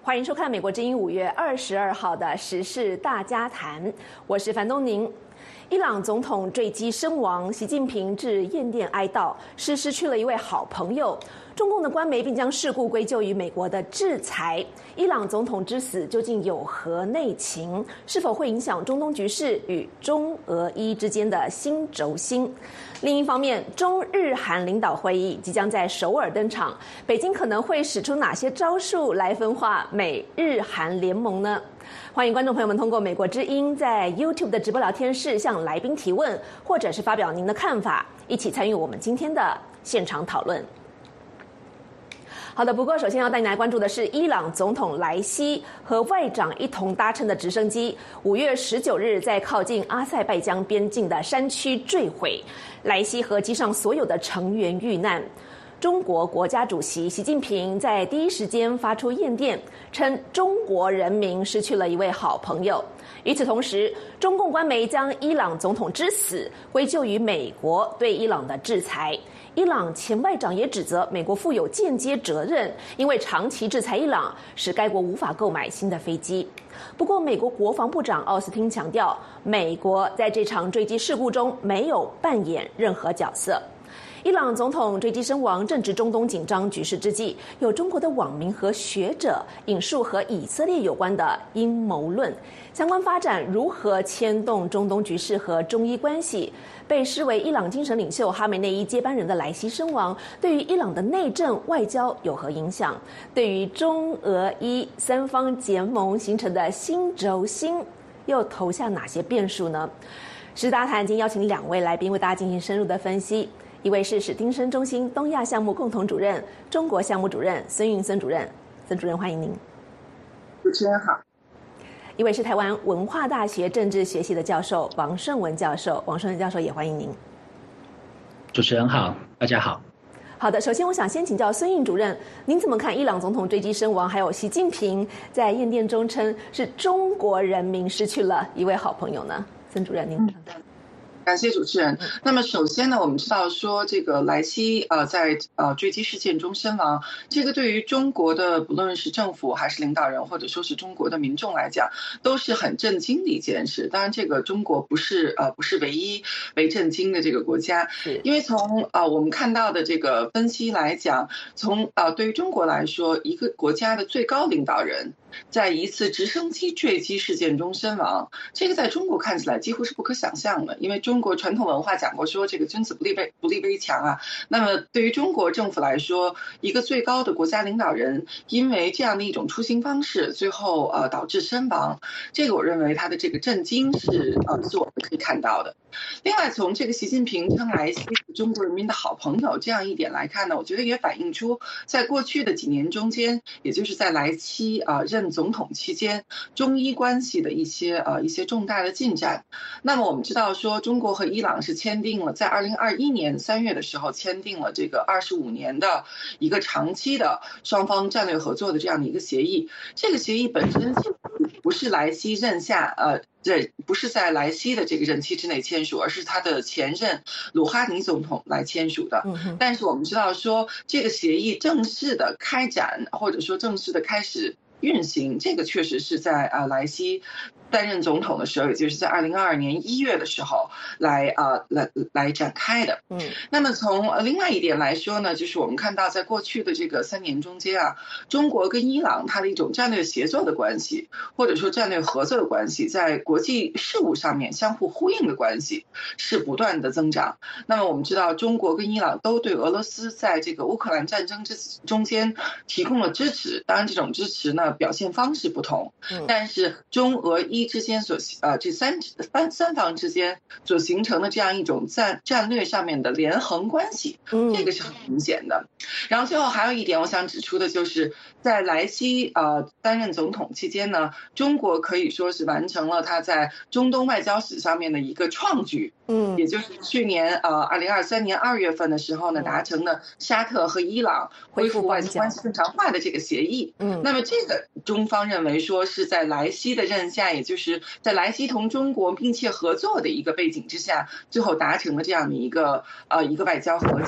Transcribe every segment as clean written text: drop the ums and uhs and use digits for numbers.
欢迎收看美国之音5月22号的时事大家谈，我是樊东宁。伊朗总统坠机身亡，习近平至唁电哀悼，是失去了一位好朋友。中共的官媒并将事故归咎于美国的制裁。伊朗总统之死究竟有何内情？是否会影响中东局势与中俄伊之间的新轴心？另一方面，中日韩领导会议即将在首尔登场，北京可能会使出哪些招数来分化美日韩联盟呢？欢迎观众朋友们通过美国之音在 YouTube 的直播聊天室向来宾提问，或者是发表您的看法，一起参与我们今天的现场讨论。好的，不过首先要带您来关注的是伊朗总统莱西和外长一同搭乘的直升机5月19日在靠近阿塞拜疆边境的山区坠毁，莱西和机上所有的成员遇难。中国国家主席习近平在第一时间发出唁电，称中国人民失去了一位好朋友。与此同时，中共官媒将伊朗总统之死归咎于美国对伊朗的制裁。伊朗前外长也指责美国负有间接责任，因为长期制裁伊朗，使该国无法购买新的飞机。不过，美国国防部长奥斯汀强调，美国在这场坠机事故中没有扮演任何角色。伊朗总统坠机身亡，正值中东紧张局势之际，有中国的网民和学者引述和以色列有关的阴谋论，相关发展如何牵动中东局势和中伊关系？被视为伊朗精神领袖哈梅内伊接班人的莱西身亡，对于伊朗的内政外交有何影响？对于中俄伊三方结盟形成的新轴心，又投下哪些变数呢？时事大家谈今天邀请2位来宾为大家进行深入的分析。一位是史汀生中心东亚项目共同主任、中国项目主任孙运孙主任，孙主任欢迎您。 主持人好。 一位是台湾文化大学政治学系的教授王顺文教授，王顺文教授也欢迎您。 主持人好，大家好。 好的，首先我想先请教孙运主任，您怎么看伊朗总统坠机身亡，还有习近平在唁电中称是中国人民失去了一位好朋友呢？孙主任，您感谢主持人。那么首先呢，我们知道说这个莱西在坠机事件中身亡，这个对于中国的不论是政府还是领导人，或者说是中国的民众来讲，都是很震惊的一件事。当然，这个中国不是唯一被震惊的这个国家，因为从我们看到的这个分析来讲，从对于中国来说，一个国家的最高领导人在一次直升机坠机事件中身亡，这个在中国看起来几乎是不可想象的，因为中国传统文化讲过说这个君子不立危墙啊。那么对于中国政府来说，一个最高的国家领导人因为这样的一种出行方式，最后导致身亡，这个我认为他的这个震惊是我们可以看到的。另外，从这个习近平称莱西是中国人民的好朋友这样一点来看呢，我觉得也反映出在过去的几年中间，也就是在莱西任总统期间，中伊关系的一些重大的进展。那么我们知道说，中国和伊朗是签订了在2021年3月的时候签订了这个25年的一个长期的双方战略合作的这样的一个协议。这个协议本身不是莱西任下不是在莱西的这个任期之内签署，而是他的前任鲁哈尼总统来签署的。但是我们知道说，这个协议正式的开展，或者说正式的开始运行，这个确实是在莱西担任总统的时候，也就是在2022年1月的时候来展开的。那么从另外一点来说呢，就是我们看到在过去的这个3年中间中国跟伊朗它的一种战略协作的关系，或者说战略合作的关系，在国际事务上面相互呼应的关系是不断的增长。那么我们知道，中国跟伊朗都对俄罗斯在这个乌克兰战争中间提供了支持，当然这种支持呢表现方式不同，但是中俄伊之间这三方之间所形成的这样一种战略上面的连横关系，这个是很明显的。然后最后还有一点我想指出的就是，在莱西担任总统期间呢，中国可以说是完成了他在中东外交史上面的一个创举，也就是去年2023年2月份的时候呢，达成了沙特和伊朗恢复外交关系正常化的这个协议。那么这个中方认为说是在莱西的任下，也就是在莱西同中国密切合作的一个背景之下，最后达成了这样的一个外交和解。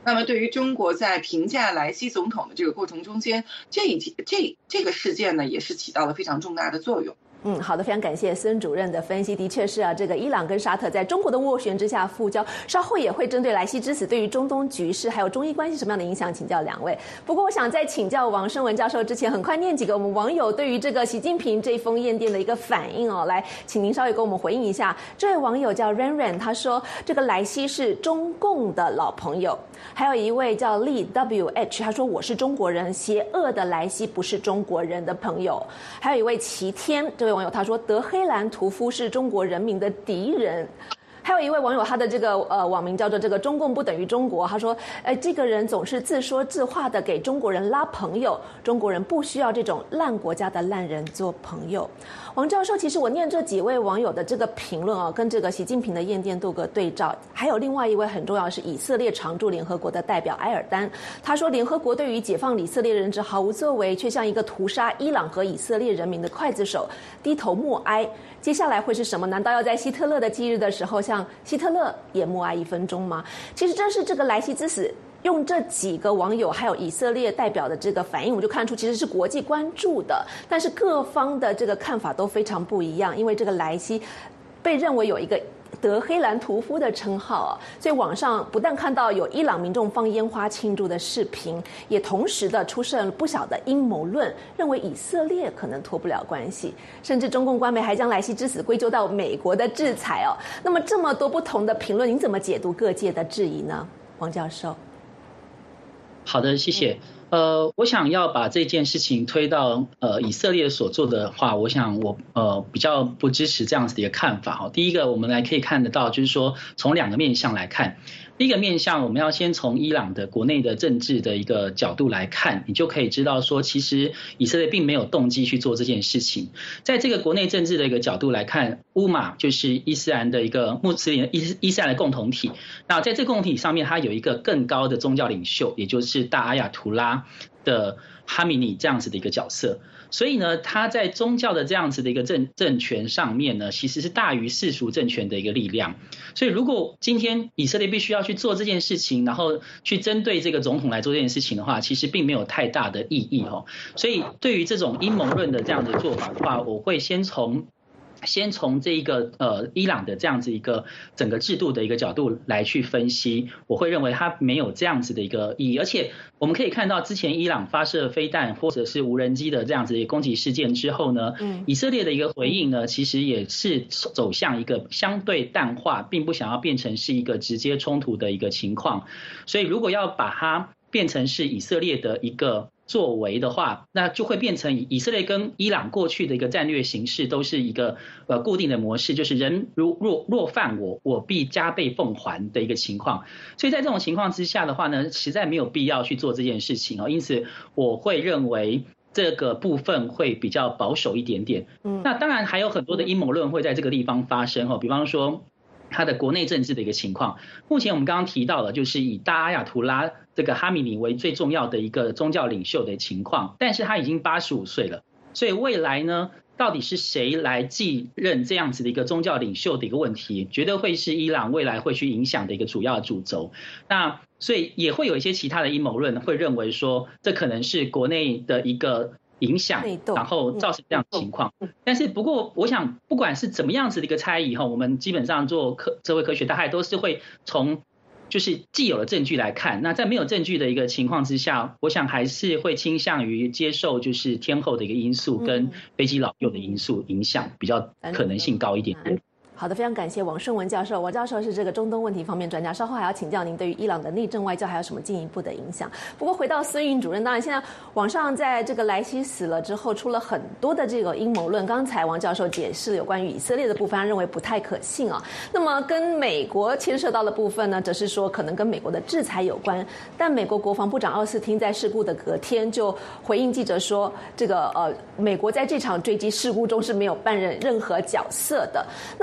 那么对于中国在评价莱西总统的这个过程中间，这个事件呢，也是起到了非常重大的作用。 好的，非常感谢孙主任的分析。的确是啊，这个伊朗跟沙特在中国的斡旋之下复交，稍后也会针对莱西之死对于中东局势还有中伊关系什么样的影响请教两位。不过我想在请教王声文教授之前，很快念几个我们网友对于这个习近平这封唁电的一个反应哦，来，请您稍微给我们回应一下。这位网友叫 Ran， 他说这个莱西是中共的老朋友。还有一位叫利 WH， 他说我是中国人，邪恶的莱西不是中国人的朋友。还有一位齐天，这位网友他说德黑兰屠夫是中国人民的敌人。还有一位网友，他的这个网名叫做这个中共不等于中国，他说，这个人总是自说自话的给中国人拉朋友，中国人不需要这种烂国家的烂人做朋友。王教授，其实我念这几位网友的这个评论啊，跟这个习近平的唁电做个对照。还有另外一位很重要的是以色列常驻联合国的代表埃尔丹，他说联合国对于解放以色列人质毫无作为，却像一个屠杀伊朗和以色列人民的刽子手低头默哀。接下来会是什么？难道要在希特勒的忌日的时候像希特勒也默哀1分钟吗？其实这是这个莱西之死，用这几个网友还有以色列代表的这个反应，我们就看出其实是国际关注的，但是各方的这个看法都非常不一样，因为这个莱西被认为有一个德黑兰屠夫的称号啊，所以网上不但看到有伊朗民众放烟花庆祝的视频，也同时的出现了不少的阴谋论，认为以色列可能脱不了关系，甚至中共官媒还将莱西之死归咎到美国的制裁哦。那么这么多不同的评论，您怎么解读各界的质疑呢，王教授？ 好的，谢谢。我想要把这件事情推到以色列所做的话，我想我比较不支持这样子的一个看法哈。第一个，我们可以看得到，就是说从2个面向来看。第一个面向，我们要先从伊朗的国内的政治的一个角度来看，你就可以知道说，其实以色列并没有动机去做这件事情。在这个国内政治的一个角度来看，乌马就是伊斯兰的一个穆斯林伊斯兰的共同体。那在这个共同体上面，它有一个更高的宗教领袖，也就是大阿亚图拉的哈米尼这样子的一个角色。所以呢，他在宗教的这样子的一个政权上面呢，其实是大于世俗政权的一个力量。所以如果今天以色列必须要去做这件事情，然后去针对这个总统来做这件事情的话，其实并没有太大的意义哦。所以对于这种阴谋论的这样的做法的话，我会先从这一个伊朗的这样子一个整个制度的一个角度来去分析，我会认为它没有这样子的一个意义。而且我们可以看到，之前伊朗发射飞弹或者是无人机的这样子的攻击事件之后呢，以色列的一个回应呢，其实也是走向一个相对淡化，并不想要变成是一个直接冲突的一个情况。所以如果要把它变成是以色列的一个作为的话，那就会变成以色列跟伊朗过去的一个战略形式都是一个固定的模式，就是人若犯我必加倍奉还的一个情况。所以在这种情况之下的话呢，实在没有必要去做这件事情哦。因此我会认为这个部分会比较保守一点点。那当然还有很多的阴谋论会在这个地方发生哦，比方说他的国内政治的一个情况。目前我们刚刚提到了，就是以大阿亚图拉这个哈米尼为最重要的一个宗教领袖的情况，但是他已经85岁了，所以未来呢，到底是谁来继任这样子的一个宗教领袖的一个问题，绝对会是伊朗未来会去影响的一个主要主轴。那所以也会有一些其他的阴谋论会认为说，这可能是国内的一个影响，然后造成这样的情况。但是不过我想不管是怎么样子的一个猜疑，我们基本上做社会科学大概都是会从就是既有的证据来看。那在没有证据的一个情况之下，我想还是会倾向于接受就是天候的一个因素跟飞机老旧的因素影响比较可能性高一点点。 好的，非常感谢王声文教授。王教授是这个中东问题方面专家，稍后还要请教您对于伊朗的内政外交还有什么进一步的影响。不过回到孙云主任，当然现在网上在这个莱西死了之后出了很多的这个阴谋论，刚才王教授解释有关于以色列的部分，他认为不太可信啊。那么跟美国牵涉到的部分呢，则是说可能跟美国的制裁有关。但美国国防部长奥斯汀在事故的隔天就回应记者说，这个美国在这场坠机事故中是没有扮演任何角色的。那么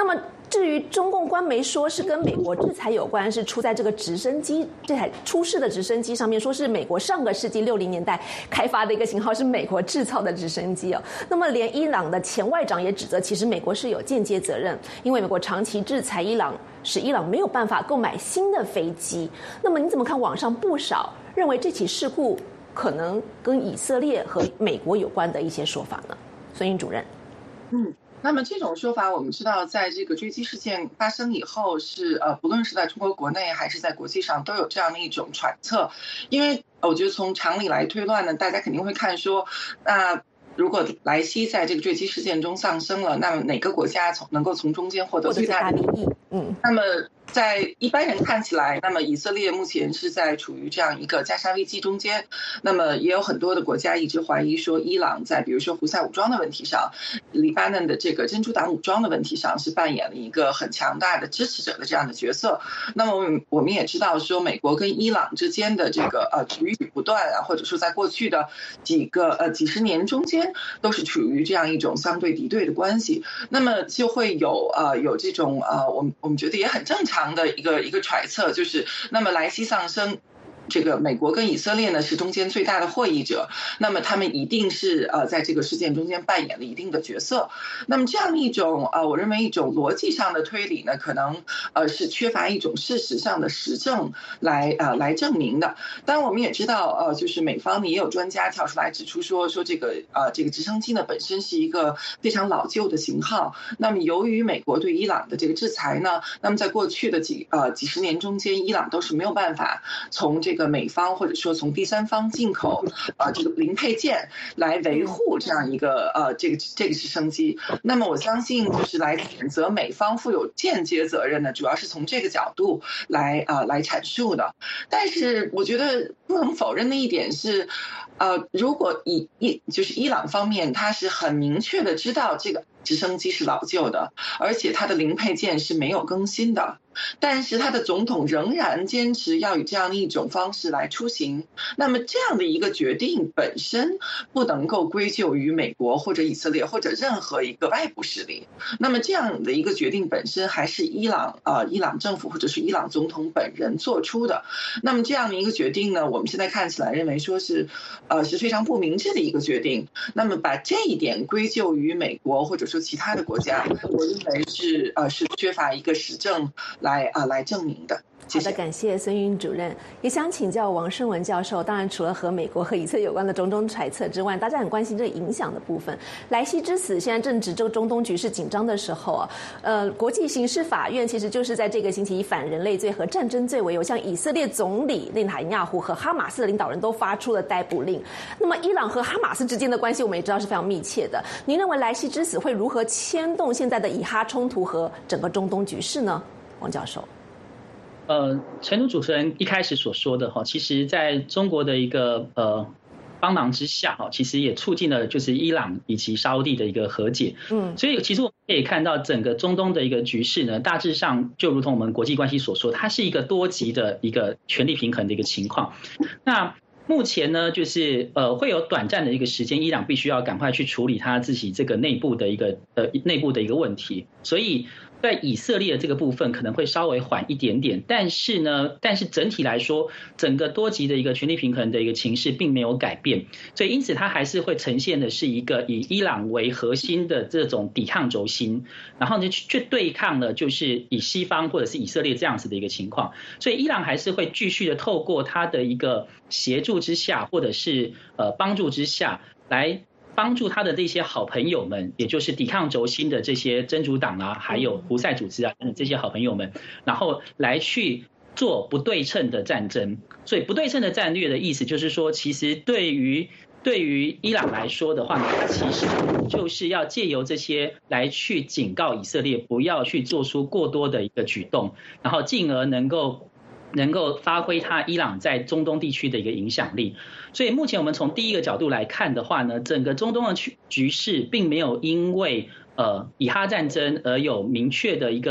至于中共官媒说是跟美国制裁有关，是出在这个直升机，这台出事的直升机上面，说是美国上个世纪60年代开发的一个型号，是美国制造的直升机哦。那么连伊朗的前外长也指责，其实美国是有间接责任，因为美国长期制裁伊朗，使伊朗没有办法购买新的飞机。那么你怎么看网上不少认为这起事故可能跟以色列和美国有关的一些说法呢？孙英主任。 那么这种说法，我们知道，在这个坠机事件发生以后，是不论是在中国国内还是在国际上，都有这样的一种揣测。因为我觉得从常理来推断呢，大家肯定会看说，那如果莱西在这个坠机事件中丧生了，那么哪个国家能够从中间获得最大的利益？那么在一般人看起来，那么以色列目前是在处于这样一个加沙危机中间，那么也有很多的国家一直怀疑说，伊朗在比如说胡塞武装的问题上，黎巴嫩的这个真主党武装的问题上，是扮演了一个很强大的支持者的这样的角色。那么我们也知道说，美国跟伊朗之间的这个局域不断啊，或者说在过去的几十年中间，都是处于这样一种相对敌对的关系。那么就会有这种我们觉得也很正常的一个揣测，就是那么莱西丧生，这个美国跟以色列呢是中间最大的获益者，那么他们一定是在这个事件中间扮演了一定的角色。那么这样一种我认为一种逻辑上的推理呢，可能是缺乏一种事实上的实证来证明的。当然我们也知道就是美方呢也有专家跳出来指出说这个直升机呢本身是一个非常老旧的型号，那么由于美国对伊朗的这个制裁呢，那么在过去的几十年中间，伊朗都是没有办法从这个美方或者说从第三方进口这个零配件来维护这样一个这个直升机。那么我相信就是来谴责美方负有间接责任呢，主要是从这个角度来阐述的。但是我觉得不能否认的一点是，如果就是伊朗方面他是很明确的知道这个直升机是老旧的，而且它的零配件是没有更新的，但是他的总统仍然坚持要以这样的一种方式来出行，那么这样的一个决定本身不能够归咎于美国或者以色列或者任何一个外部势力，那么这样的一个决定本身还是伊朗政府或者是伊朗总统本人做出的。那么这样的一个决定呢，我们现在看起来认为说是非常不明智的一个决定。那么把这一点归咎于美国或者说其他的国家，我认为是缺乏一个实证来证明的。 好的，感谢孙云主任。也想请教王胜文教授，当然除了和美国和以色列有关的种种揣测之外，大家很关心这个影响的部分。莱西之死现在正值这个中东局势紧张的时候国际刑事法院其实就是在这个星期以反人类罪和战争罪为由，向以色列总理内塔尼亚胡和哈马斯的领导人都发出了逮捕令。那么伊朗和哈马斯之间的关系我们也知道是非常密切的，您认为莱西之死会如何牵动现在的以哈冲突和整个中东局势呢？王教授。 诚如主持人一开始所说的其实在中国的一个帮忙之下其实也促进了就是伊朗以及沙烏地的一个和解。所以其实我们可以看到整个中东的一个局势呢，大致上就如同我们国际关系所说，它是一个多极的一个权力平衡的一个情况。那目前呢，就是会有短暂的一个时间，伊朗必须要赶快去处理他自己这个内部的一个问题，所以在以色列的这个部分可能会稍微缓一点点，但是整体来说，整个多极的一个权力平衡的一个情势并没有改变，所以因此它还是会呈现的是一个以伊朗为核心的这种抵抗轴心，然后呢去对抗了就是以西方或者是以色列这样子的一个情况，所以伊朗还是会继续的透过它的一个协助之下，或者是帮助之下来帮助他的这些好朋友们，也就是抵抗轴心的这些真主党啊，还有胡塞组织啊这些好朋友们，然后来去做不对称的战争。所以不对称的战略的意思就是说，其实对于伊朗来说的话呢，它其实就是要借由这些来去警告以色列不要去做出过多的一个举动，然后进而能够发挥它伊朗在中东地区的一个影响力。所以目前我们从第一个角度来看的话呢，整个中东的局势并没有因为以哈战争而有明确的一个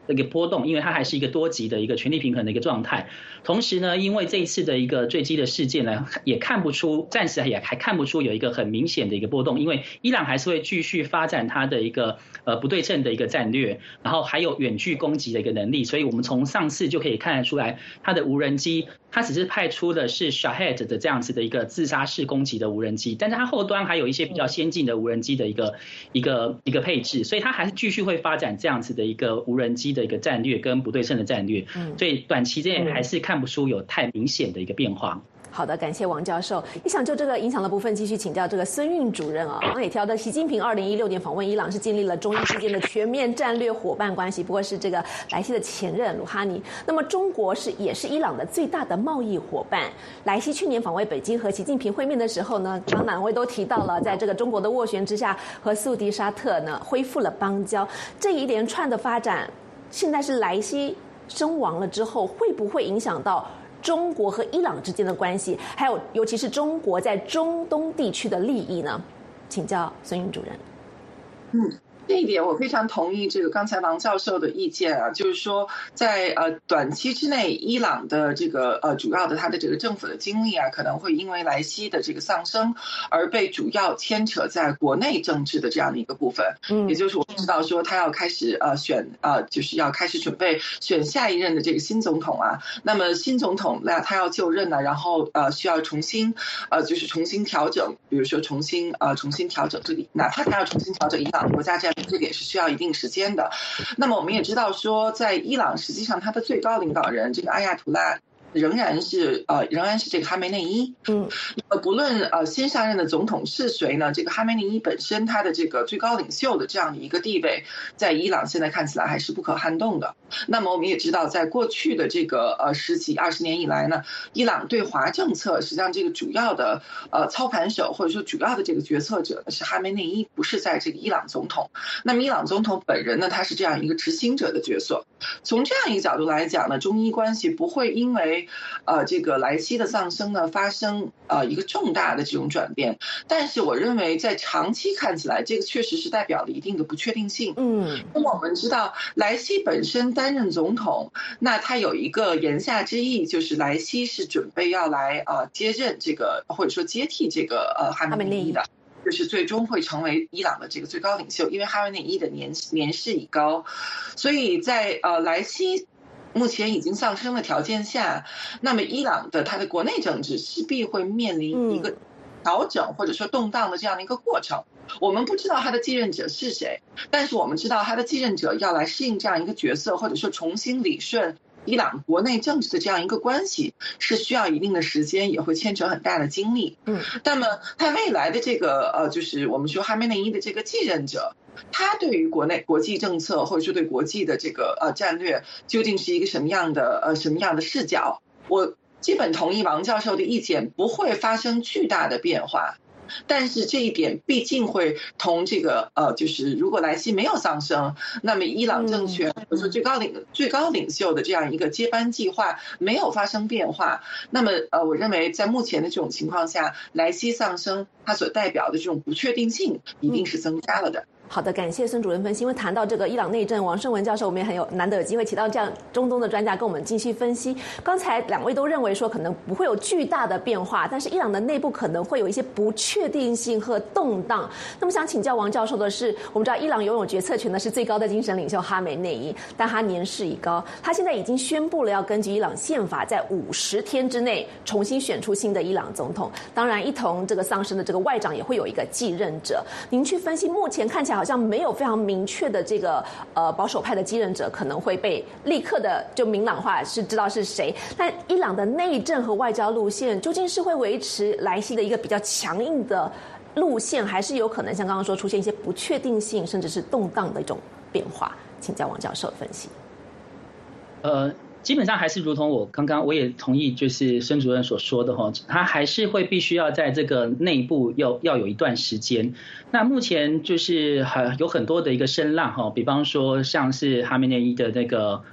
一个波动，因为它还是一个多极的一个权力平衡的一个状态。同时呢，因为这一次的一个坠机的事件呢，也看不出，暂时也还看不出有一个很明显的一个波动，因为伊朗还是会继续发展它的一个不对称的一个战略，然后还有远距攻击的一个能力，所以我们从上次就可以看得出来，它的无人机，它只是派出的是 Shahed 的这样子的一个自杀式攻击的无人机，但是它后端还有一些比较先进的无人机的一个配置，所以它还是继续会发展这样子的一个无人机的一个战略跟不对称的战略，所以短期之内还是看不出有太明显的一个变化。 好的，感谢王教授。也想就这个影响的部分继续请教这个孙运主任啊。刚刚也提到的，习近平2016年访问伊朗是建立了中伊之间的全面战略伙伴关系，不过是这个莱西的前任鲁哈尼。那么中国也是伊朗的最大的贸易伙伴。莱西去年访问北京和习近平会面的时候呢，刚刚两位都提到了，在这个中国的斡旋之下，和苏迪沙特呢恢复了邦交。这一连串的发展，现在是莱西身亡了之后，会不会影响到中国和伊朗之间的关系，还有尤其是中国在中东地区的利益呢？请教孙运主任。 这一点我非常同意这个刚才王教授的意见啊，就是说在短期之内，伊朗的这个主要的它的这个政府的精力啊，可能会因为莱西的这个丧生而被主要牵扯在国内政治的这样的一个部分。也就是我们知道说他要开始就是要开始准备选下一任的这个新总统啊。那么新总统那他要就任呢，然后需要重新就是重新调整，比如说重新调整这里，哪怕他要重新调整伊朗国家战略，这个也是需要一定时间的。那么我们也知道说，在伊朗实际上他的最高领导人这个阿亚图拉仍然是这个哈梅内伊。不论新上任的总统是谁呢，这个哈梅内伊本身他的这个最高领袖的这样的一个地位，在伊朗现在看起来还是不可撼动的。那么我们也知道，在过去的这个10几20年以来呢，伊朗对华政策实际上这个主要的操盘手或者说主要的这个决策者是哈梅内伊，不是在这个伊朗总统。那么伊朗总统本人呢，他是这样一个执行者的角色。从这样一个角度来讲呢，中伊关系不会因为这个莱西的丧生呢发生一个重大的这种转变，但是我认为在长期看起来，这个确实是代表了一定的不确定性。那么我们知道莱西本身担任总统，那他有一个言下之意，就是莱西是准备要来接任这个或者说接替这个哈梅内伊的。就是最终会成为伊朗的这个最高领袖，因为哈梅内伊的年事已高，所以在莱西目前已经丧生的条件下，那么伊朗的它的国内政治势必会面临一个调整或者说动荡的这样的一个过程。我们不知道他的继任者是谁，但是我们知道他的继任者要来适应这样一个角色，或者说重新理顺伊朗国内政治的这样一个关系，是需要一定的时间，也会牵扯很大的精力。那么他未来的这个就是我们说哈梅内伊的这个继任者，他对于国际政策或者说对国际的这个战略究竟是一个什么样的视角？我基本同意王教授的意见，不会发生巨大的变化。但是这一点毕竟会同这个就是如果莱西没有丧生，那么伊朗政权或者说最高领袖的这样一个接班计划没有发生变化，那么我认为在目前的这种情况下，莱西丧生它所代表的这种不确定性一定是增加了的。 好的，感谢孙主任分析。因为谈到这个伊朗内政，王胜文教授我们也难得有机会请到这样中东的专家跟我们继续分析。刚才两位都认为说可能不会有巨大的变化，但是伊朗的内部可能会有一些不确定性和动荡。那么想请教王教授的是，我们知道伊朗拥有决策权的是最高的精神领袖哈梅内伊，但他年事已高，他现在已经宣布了要根据伊朗宪法在50天之内重新选出新的伊朗总统。当然，一同这个丧生的这个外长也会有一个继任者。您去分析，目前看起来好像没有非常明确的这个保守派的继任者可能会被立刻的就明朗化，是知道是谁。但伊朗的内政和外交路线究竟是会维持莱西的一个比较强硬的路线，还是有可能像刚刚说出现一些不确定性甚至是动荡的一种变化？请教王教授分析。 基本上还是如同我也同意，就是孙主任所说的他还是会必须要在这个内部要有一段时间。那目前就是有很多的一个声浪比方说像是哈梅内伊的那个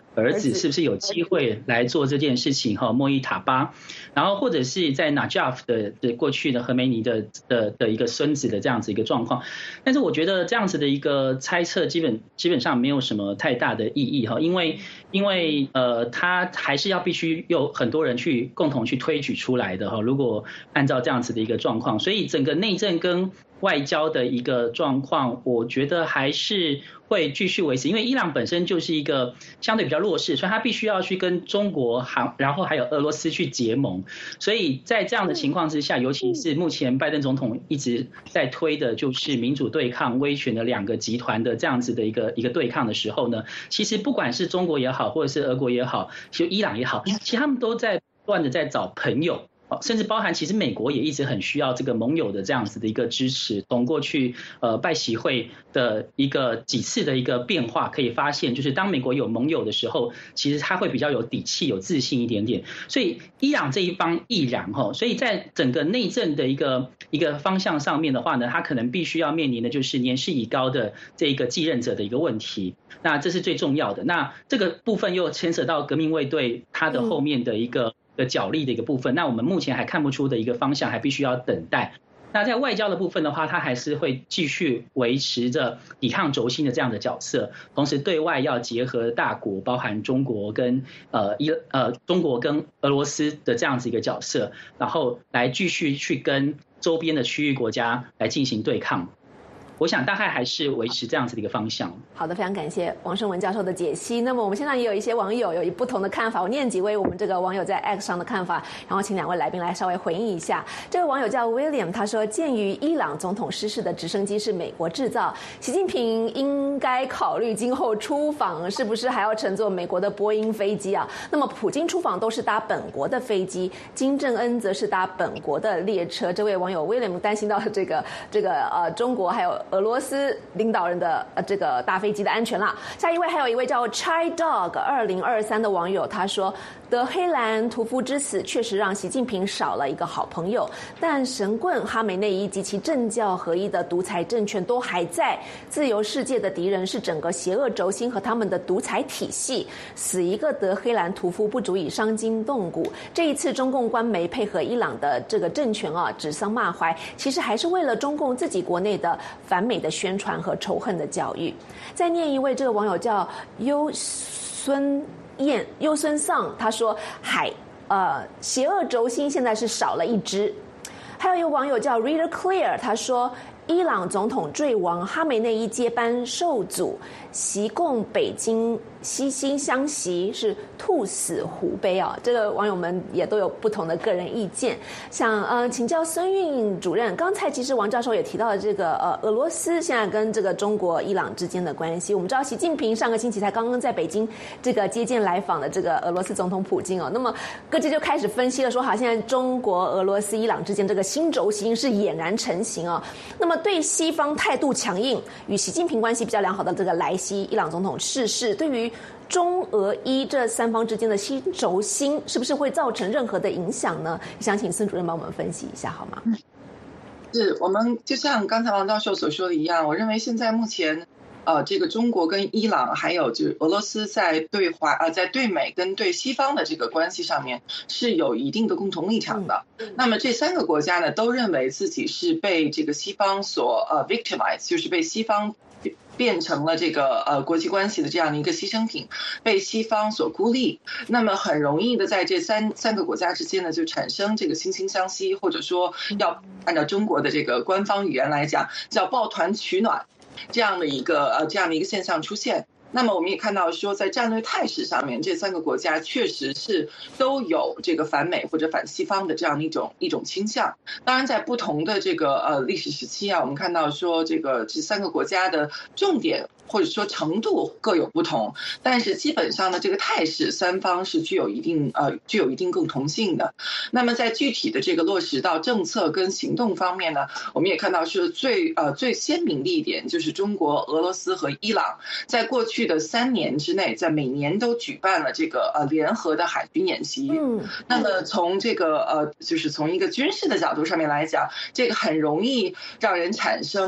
儿子是不是有机会来做这件事情哈，莫伊塔巴，然后或者是在 Najaf 的过去的何梅尼的一个孙子的这样子一个状况，但是我觉得这样子的一个猜测基本上没有什么太大的意义哈，因为他还是要必须有很多人去共同去推举出来的哈，如果按照这样子的一个状况，所以整个内政跟外交的一个状况，我觉得还是会继续维持，因为伊朗本身就是一个相对比较弱势，所以他必须要去跟中国然后还有俄罗斯去结盟，所以在这样的情况之下，尤其是目前拜登总统一直在推的就是民主对抗威权的两个集团的这样子的一个对抗的时候呢，其实不管是中国也好，或者是俄国也好，其实伊朗也好，其实他们都在不断的在找朋友。甚至包含其实美国也一直很需要这个盟友的这样子的一个支持，从过去拜习会的一个几次的一个变化可以发现，就是当美国有盟友的时候，其实他会比较有底气有自信一点点，所以伊朗这一方亦然齁，所以在整个内政的一个方向上面的话呢，他可能必须要面临的就是年事已高的这一个继任者的一个问题，那这是最重要的，那这个部分又牵扯到革命卫队他的后面的一个角力的一个部分，那我们目前还看不出的一个方向，还必须要等待。那在外交的部分的话，它还是会继续维持着抵抗轴心的这样的角色，同时对外要结合大国，包含中国跟中国跟俄罗斯的这样子一个角色，然后来继续去跟周边的区域国家来进行对抗。我想大概还是维持这样子的一个方向。 好的，非常感谢王胜文教授的解析。那么我们现在也有一些网友有不同的看法，我念几位我们这个网友在 X 上的看法，然后请两位来宾来稍微回应一下。这位网友叫 William， 他说，鉴于伊朗总统失事的直升机是美国制造，习近平应该考虑今后出访是不是还要乘坐美国的波音飞机啊？那么普京出访都是搭本国的飞机，金正恩则是搭本国的列车。这位网友 William 担心到这个中国还有俄罗斯领导人的这个大飞机的安全啦。下一位还有一位叫 Chai Dog 2023的网友，他说，德黑兰屠夫之死确实让习近平少了一个好朋友，但神棍哈梅内伊及其政教合一的独裁政权都还在，自由世界的敌人是整个邪恶轴心和他们的独裁体系，死一个德黑兰屠夫不足以伤筋动骨。这一次中共官媒配合伊朗的这个政权啊，指桑骂槐，其实还是为了中共自己国内的反美的宣传和仇恨的教育。再念一位，这个网友叫优孙丧，他说邪恶轴心现在是少了一只。还有一个网友叫 Reader Clear， 他说，伊朗总统坠亡，哈梅内伊接班受阻，习共北京惺惺相惜，是兔死狐悲啊！这个网友们也都有不同的个人意见。想请教孙运主任，刚才其实王教授也提到了这个俄罗斯现在跟这个中国伊朗之间的关系。我们知道习近平上个星期才刚刚在北京这个接见来访的这个俄罗斯总统普京哦，那么各界就开始分析了说，好，现在中国、俄罗斯、伊朗之间这个新轴心是俨然成型哦。那么对西方态度强硬、与习近平关系比较良好的这个莱西伊朗总统逝世，对于中俄伊这三方之间的新轴心是不是会造成任何的影响呢？想请孙主任帮我们分析一下好吗？ 是，我们就像刚才王教授所说的一样，我认为现在目前这个中国跟伊朗还有就是俄罗斯在在对美跟对西方的这个关系上面是有一定的共同立场的。那么这三个国家呢，都认为自己是被这个西方所victimize， 就是被西方变成了这个国际关系的这样的一个牺牲品，被西方所孤立。那么很容易的在这三个国家之间呢，就产生这个惺惺相惜，或者说要按照中国的这个官方语言来讲，叫抱团取暖这样的一个现象出现。那么我们也看到说，在战略态势上面，这三个国家确实是都有这个反美或者反西方的这样的一种倾向。当然，在不同的这个历史时期啊，我们看到说这三个国家的重点或者说程度各有不同，但是基本上的这个态势，三方是具有一定共同性的。那么在具体的这个落实到政策跟行动方面呢，我们也看到是最鲜明的一点，就是中国、俄罗斯和伊朗在过去的3年之内，在每年都举办了这个联合的海军演习。那么从这个就是从一个军事的角度上面来讲，这个很容易让人产生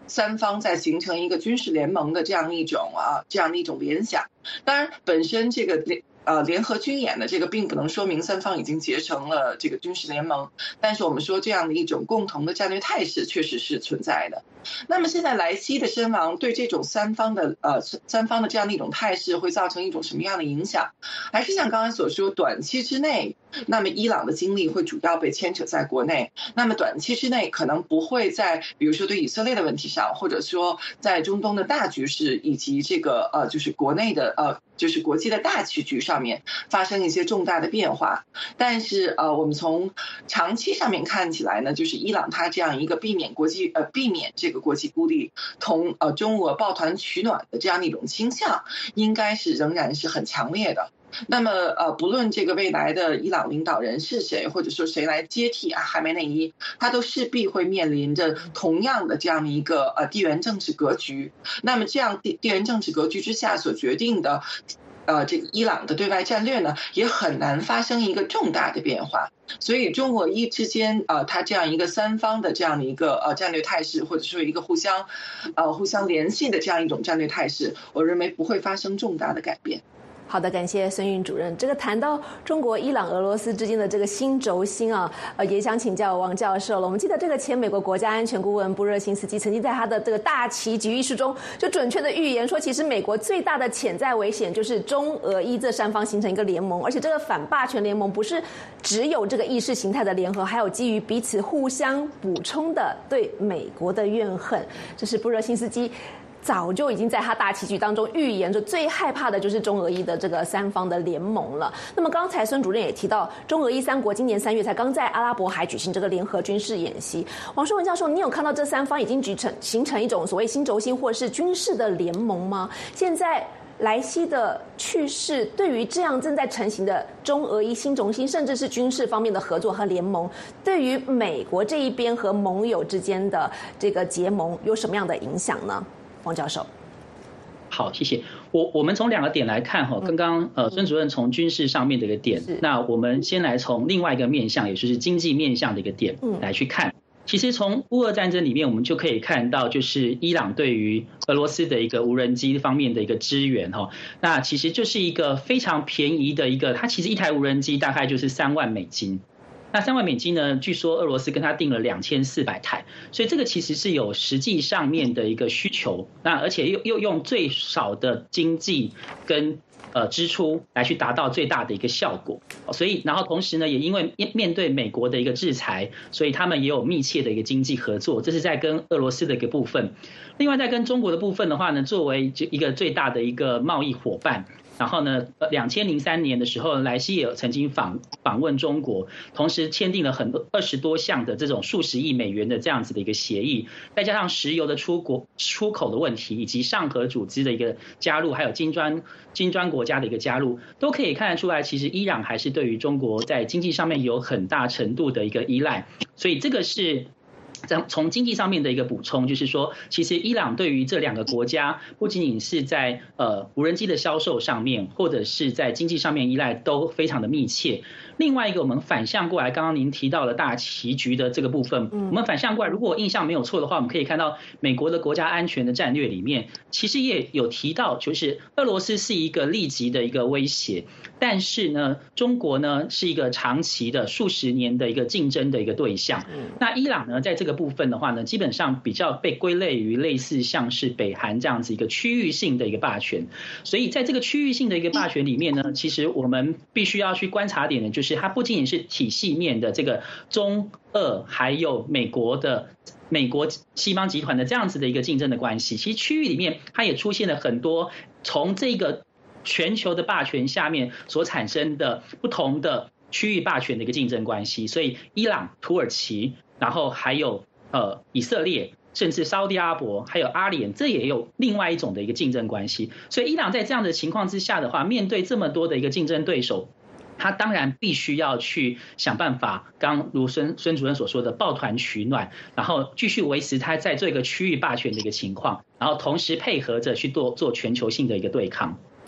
三方在形成一个军事联盟的这样的一种联想。当然，本身这个联合军演的这个并不能说明三方已经结成了这个军事联盟，但是我们说这样的一种共同的战略态势确实是存在的。那么现在莱西的身亡对这种三方的这样的一种态势会造成一种什么样的影响？还是像刚才所说，短期之内，那么伊朗的精力会主要被牵扯在国内，那么短期之内可能不会在比如说对以色列的问题上，或者说在中东的大局势以及这个就是国内的就是国际的大棋局上面发生一些重大的变化。但是我们从长期上面看起来呢，就是伊朗它这样一个避免这个国际孤立，同中俄抱团取暖的这样的一种倾向，应该是仍然是很强烈的。那么不论这个未来的伊朗领导人是谁，或者说谁来接替哈梅内伊，他都势必会面临着同样的这样的一个地缘政治格局。那么这样地缘政治格局之下所决定的这个伊朗的对外战略呢，也很难发生一个重大的变化。所以中俄伊之间它这样一个三方的这样的一个战略态势，或者说一个互相联系的这样一种战略态势，我认为不会发生重大的改变。 好的，感谢孙运主任。这个谈到中国、伊朗、俄罗斯之间的这个新轴心啊，也想请教王教授了。我们记得这个前美国国家安全顾问布热辛斯基曾经在他的这个大棋局意识中，就准确的预言说，其实美国最大的潜在危险就是中俄伊这三方形成一个联盟，而且这个反霸权联盟不是只有这个意识形态的联合，还有基于彼此互相补充的对美国的怨恨。这是布热辛斯基早就已经在他大棋局当中预言着，最害怕的就是中俄伊的这个三方的联盟了。那么刚才孙主任也提到，中俄伊三国今年3月才刚在阿拉伯海举行这个联合军事演习。王淑文教授，你有看到这三方已经形成一种所谓新轴心或是军事的联盟吗？现在莱西的去世对于这样正在成型的中俄伊新轴心，甚至是军事方面的合作和联盟，对于美国这一边和盟友之间的这个结盟有什么样的影响呢？王教授， 好，谢谢。我们从2个点来看哈，刚刚孙主任从军事上面的一个点，那我们先来从另外一个面向，也就是经济面向的一个点来去看。其实从乌俄战争里面，我们就可以看到，就是伊朗对于俄罗斯的一个无人机方面的一个支援哈，那其实就是一个非常便宜的一个，它其实一台无人机大概就是3万美金。那3万美金呢？据说俄罗斯跟他订了2400台，所以这个其实是有实际上面的一个需求。那而且又用最少的经济跟支出来去达到最大的一个效果。所以然后同时呢，也因为面对美国的一个制裁，所以他们也有密切的一个经济合作，这是在跟俄罗斯的一个部分。另外在跟中国的部分的话呢，作为一个最大的一个贸易伙伴。然后呢，2003年的时候，莱西也曾经访问中国，同时签订了20多项的这种数十亿美元的这样子的一个协议，再加上石油的出口的问题，以及上合组织的一个加入，还有金砖国家的一个加入，都可以看得出来，其实伊朗还是对于中国在经济上面有很大程度的一个依赖，所以这个是。从经济上面的一个补充，就是说，其实伊朗对于这2个国家，不仅仅是在无人机的销售上面，或者是在经济上面依赖都非常的密切。另外一个，我们反向过来，刚刚您提到了大棋局的这个部分，我们反向过来，如果我印象没有错的话，我们可以看到美国的国家安全的战略里面，其实也有提到，就是俄罗斯是一个立即的一个威胁，但是呢，中国呢是一个长期的数十年的一个竞争的一个对象。那伊朗呢，在这个部分的话呢，基本上比较被归类于类似像是北韩这样子一个区域性的一个霸权。所以在这个区域性的一个霸权里面呢，其实我们必须要去观察点的就是，它不仅仅是体系面的这个中俄，还有美国西方集团的这样子的一个竞争的关系。其实区域里面，它也出现了很多从这个全球的霸权下面所产生的不同的区域霸权的一个竞争关系。所以伊朗、土耳其，然后还有以色列，甚至沙烏地阿拉伯，还有阿联，这也有另外一种的一个竞争关系。所以伊朗在这样的情况之下的话，面对这么多的一个竞争对手，他当然必须要去想办法，刚如孙主任所说的抱团取暖，然后继续维持他在这个区域霸权的一个情况，然后同时配合着去做全球性的一个对抗。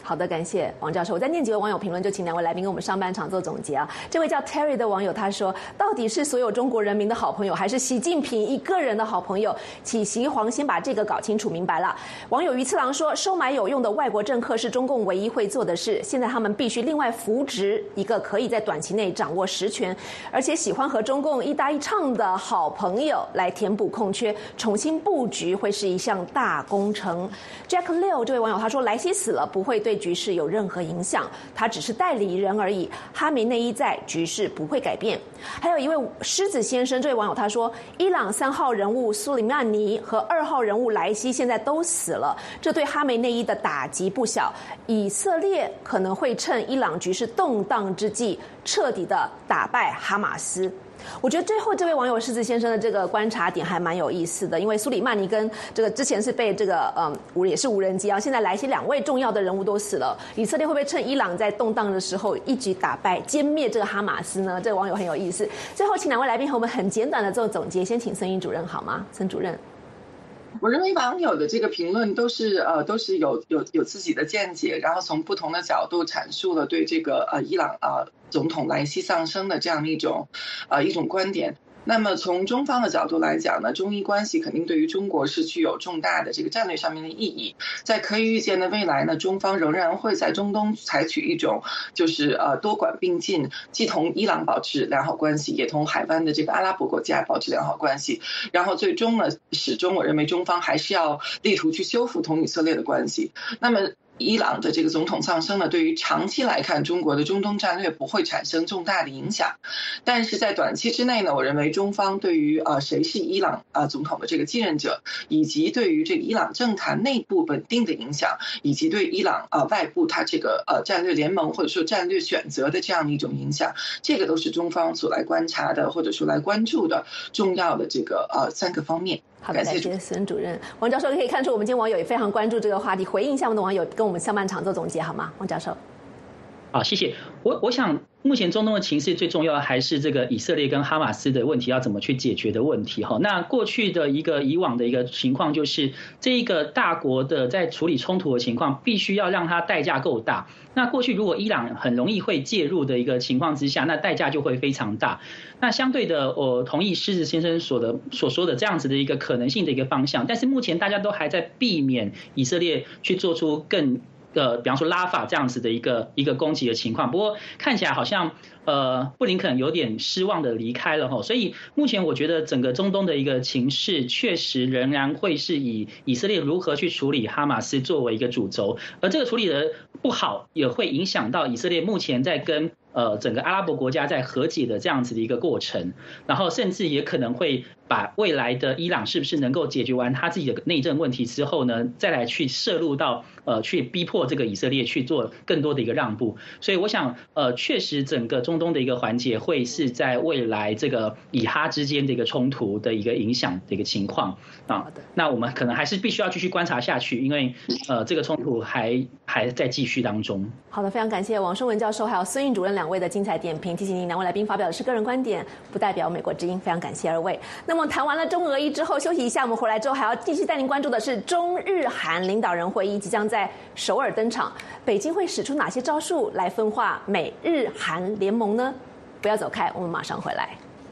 好的，感谢王教授。我再念几位网友评论，就请两位来宾跟我们上半场做总结啊。这位叫 Terry 的网友他说，到底是所有中国人民的好朋友，还是习近平一个人的好朋友？启习皇先把这个搞清楚明白了。网友于次郎说，收买有用的外国政客是中共唯一会做的事，现在他们必须另外扶植一个可以在短期内掌握实权，而且喜欢和中共一搭一唱的好朋友来填补空缺，重新布局会是一项大工程。Jack Liu 这位网友他说，莱西死了不会对局势有任何影响，他只是代理人而已，哈梅内伊在，局势不会改变。还有一位狮子先生这位网友他说，伊朗3号人物苏里曼尼和2号人物莱西现在都死了，这对哈梅内伊的打击不小，以色列可能会趁伊朗局势动荡之际彻底的打败哈马斯。我觉得最后这位网友狮子先生的这个观察点还蛮有意思的，因为苏里曼尼跟这个之前是被这个也是无人机啊，现在莱西2位重要的人物都死了，以色列会不会趁伊朗在动荡的时候一举打败歼灭这个哈马斯呢？这个网友很有意思。最后请两位来宾和我们很简短的做总结，先请孙英主任好吗？孙主任。 我认为网友的这个评论都是有自己的见解，然后从不同的角度阐述了对这个伊朗总统莱西丧生的这样一种观点。那么从中方的角度来讲呢，中伊关系肯定对于中国是具有重大的这个战略上面的意义。在可以预见的未来呢，中方仍然会在中东采取一种就是多管并进，既同伊朗保持良好关系，也同海湾的这个阿拉伯国家保持良好关系。然后最终呢，始终我认为中方还是要力图去修复同以色列的关系。那么伊朗的这个总统丧生呢，对于长期来看中国的中东战略不会产生重大的影响，但是在短期之内呢，我认为中方对于谁是伊朗总统的这个继任者，以及对于这个伊朗政坛内部稳定的影响，以及对伊朗外部它这个战略联盟或者说战略选择的这样的一种影响，这个都是中方所来观察的或者说来关注的重要的这个3个方面。 好的，感谢孙主任。王教授可以看出，我们今天网友也非常关注这个话题，回应一下我们的网友跟我们上半场做总结好吗？王教授。 好，谢谢。我想目前中东的情势最重要的还是这个以色列跟哈马斯的问题要怎么去解决的问题哈。那过去的以往的一个情况就是这一个大国的在处理冲突的情况必须要让它代价够大。那过去如果伊朗很容易会介入的一个情况之下，那代价就会非常大。那相对的，我同意狮子先生所说的这样子的一个可能性的一个方向，但是目前大家都还在避免以色列去做出更比方说拉法这样子的一个攻击的情况，不过看起来好像布林肯有点失望的离开了哈，所以目前我觉得整个中东的一个情势确实仍然会是以以色列如何去处理哈马斯作为一个主轴，而这个处理的不好也会影响到以色列目前在跟整个阿拉伯国家在和解的这样子的一个过程，然后甚至也可能会把未来的伊朗是不是能够解决完他自己的内政问题之后呢，再来去涉入到去逼迫这个以色列去做更多的一个让步。所以我想确实整个中东的一个环节会是在未来这个以哈之间的一个冲突的一个影响的一个情况啊。那我们可能还是必须要继续观察下去，因为这个冲突还在继续当中。好的，非常感谢王声文教授还有孙运主任2位的精彩点评。提醒您，2位来宾发表的是个人观点，不代表美国之音。非常感谢2位。那么谈完了中俄伊之后，休息一下，我们回来之后还要继续带您关注的是中日韩领导人会议即将在首尔登场，北京会使出哪些招数来分化美日韩联盟呢？不要走开，我们马上回来。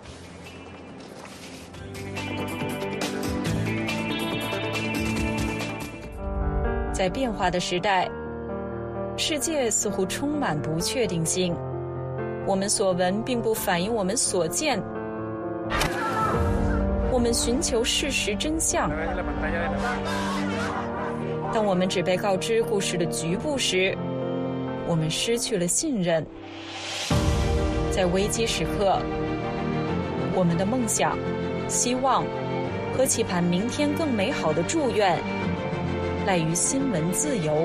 在变化的时代，世界似乎充满不确定性。我们所闻并不反映我们所见。我们寻求事实真相。当我们只被告知故事的局部时，我们失去了信任。在危机时刻，我们的梦想、希望和期盼明天更美好的祝愿，赖于新闻自由。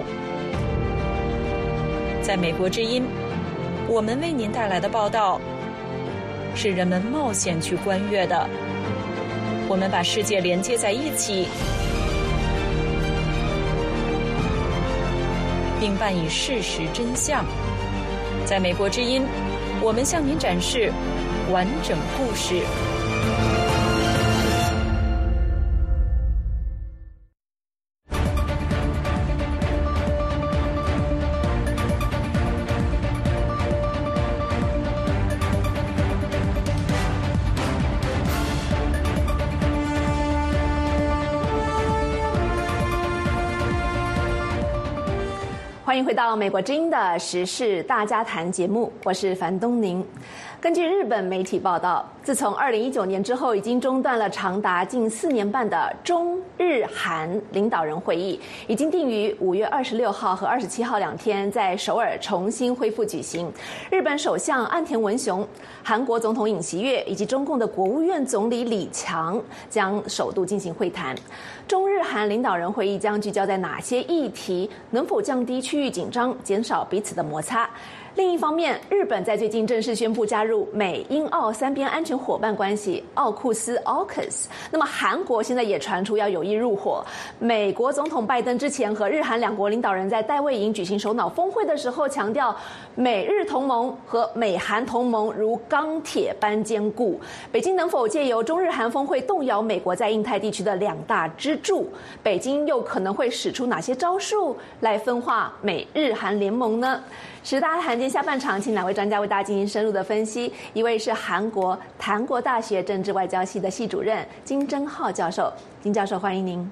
在美国之音，我们为您带来的报道是人们冒险去观阅的。我们把世界连接在一起，并伴以事实真相。在美国之音，我们向您展示完整故事。 欢迎回到美国之音的时事大家谈节目，我是樊东宁。根据日本媒体报道，自从2019年之后，已经中断了长达近4年半的中日韩领导人会议，已经定于5月26号和27号2天在首尔重新恢复举行。日本首相岸田文雄、韩国总统尹锡悦以及中共的国务院总理李强将首度进行会谈。中日韩领导人会议将聚焦在哪些议题？能否降低区域紧张，减少彼此的摩擦？另一方面，日本在最近正式宣布加入美英澳3边安全伙伴关系奥库斯 AUKUS。那么韩国现在也传出要有意入伙。美国总统拜登之前和日韩两国领导人在戴卫营举行首脑峰会的时候，强调美日同盟和美韩同盟如钢铁般坚固。北京能否借由中日韩峰会动摇美国在印太地区的2大支柱？北京又可能会使出哪些招数来分化美日韩联盟呢？时大谈今下半场，请2位专家为大家进行深入的分析。一位是韩国檀国大学政治外交系的系主任金正浩教授，金教授欢迎您。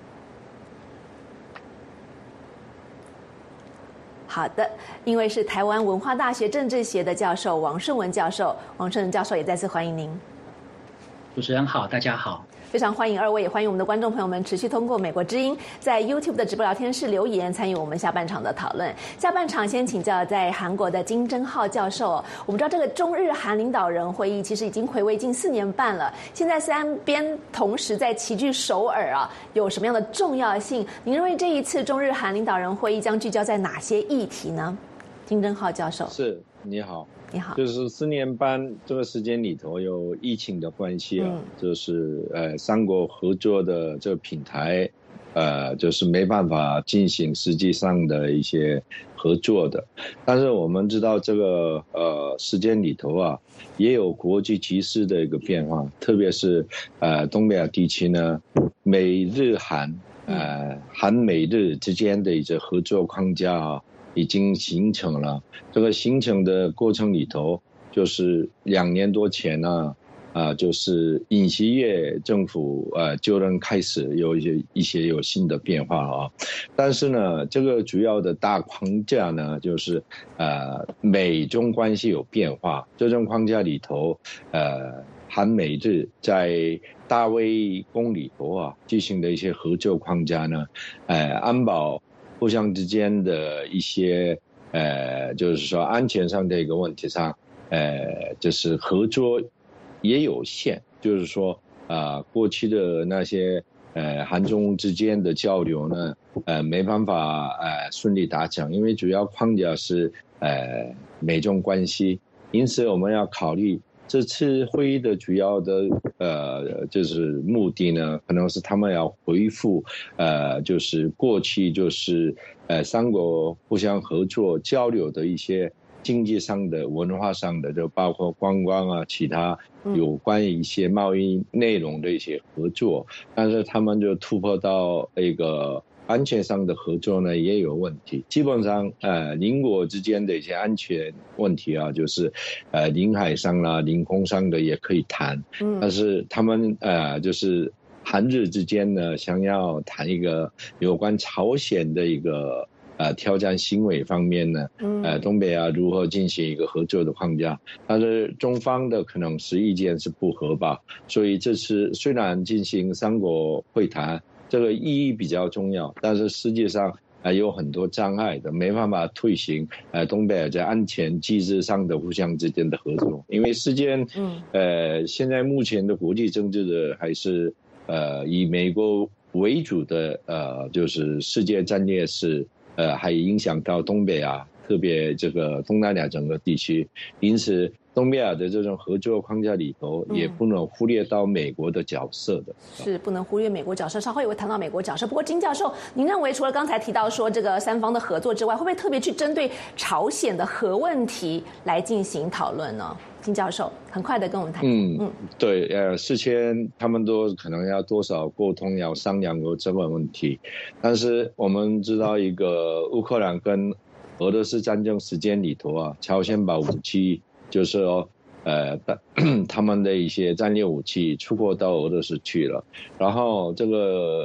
好的，因为是台湾文化大学政治学的教授王顺文教授，王顺文教授也再次欢迎您。 主持人好，大家好。 非常欢迎2位，也欢迎我们的观众朋友们持续通过美国之音在 YouTube 的直播聊天室留言，参与我们下半场的讨论。下半场先请教在韩国的金正浩教授。我们知道这个中日韩领导人会议其实已经睽违近4年半了，现在3边同时在齐聚首尔啊，有什么样的重要性？您认为这一次中日韩领导人会议将聚焦在哪些议题呢？金正浩教授。 是，你好。 你好， 就是4年半这个时间里头有疫情的关系啊，就是3国合作的这个平台，就是没办法进行实际上的一些合作的。但是我们知道这个时间里头啊，也有国际局势的一个变化，特别是东北亚地区呢，美日韩韩美日之间的一个合作框架啊，已经形成了。这个形成的过程里头，就是2年多前呢，就是尹锡悦政府就能开始有一些有新的变化啊。但是呢，这个主要的大框架呢，就是美中关系有变化。这种框架里头，韩美日在大卫宫里头啊进行的一些合作框架呢，安保互相之间的一些就是说安全上的一个问题上，就是合作也有限，就是说过去的那些韩中之间的交流呢，没办法顺利达成，因为主要框架是美中关系，因此我们要考虑这次会议的主要的就是目的呢，可能是他们要恢复就是过去就是3国互相合作交流的一些经济上的文化上的，就包括观光啊，其他有关于一些贸易内容的一些合作，但是他们就突破到一个安全上的合作呢也有问题。基本上邻国之间的一些安全问题啊，就是领海上啦、领空上的也可以谈，但是他们就是韩日之间呢想要谈一个有关朝鲜的一个挑战行为方面呢，东北亚如何进行一个合作的框架，但是中方的可能是意见是不合吧，所以这次虽然进行3国会谈，这个意义比较重要，但是实际上有很多障碍的，没办法推行东北亚在安全机制上的互相之间的合作，因为世界现在目前的国际政治的还是以美国为主的就是世界战略是还影响到东北亚，特别这个东南亚整个地区，因此东北亚的这种合作框架里头，也不能忽略到美国的角色的。 是不能忽略美国角色，稍后也会谈到美国角色。不过金教授，您认为除了刚才提到说这个3方的合作之外，会不会特别去针对朝鲜的核问题来进行讨论呢？金教授，很快的跟我们谈。 对，事先他们都可能要多少沟通，要商量过这个问题。但是我们知道，一个乌克兰跟俄罗斯战争时间里头啊，朝鲜把武器就是说他们的一些战略武器出口到俄罗斯去了，然后这个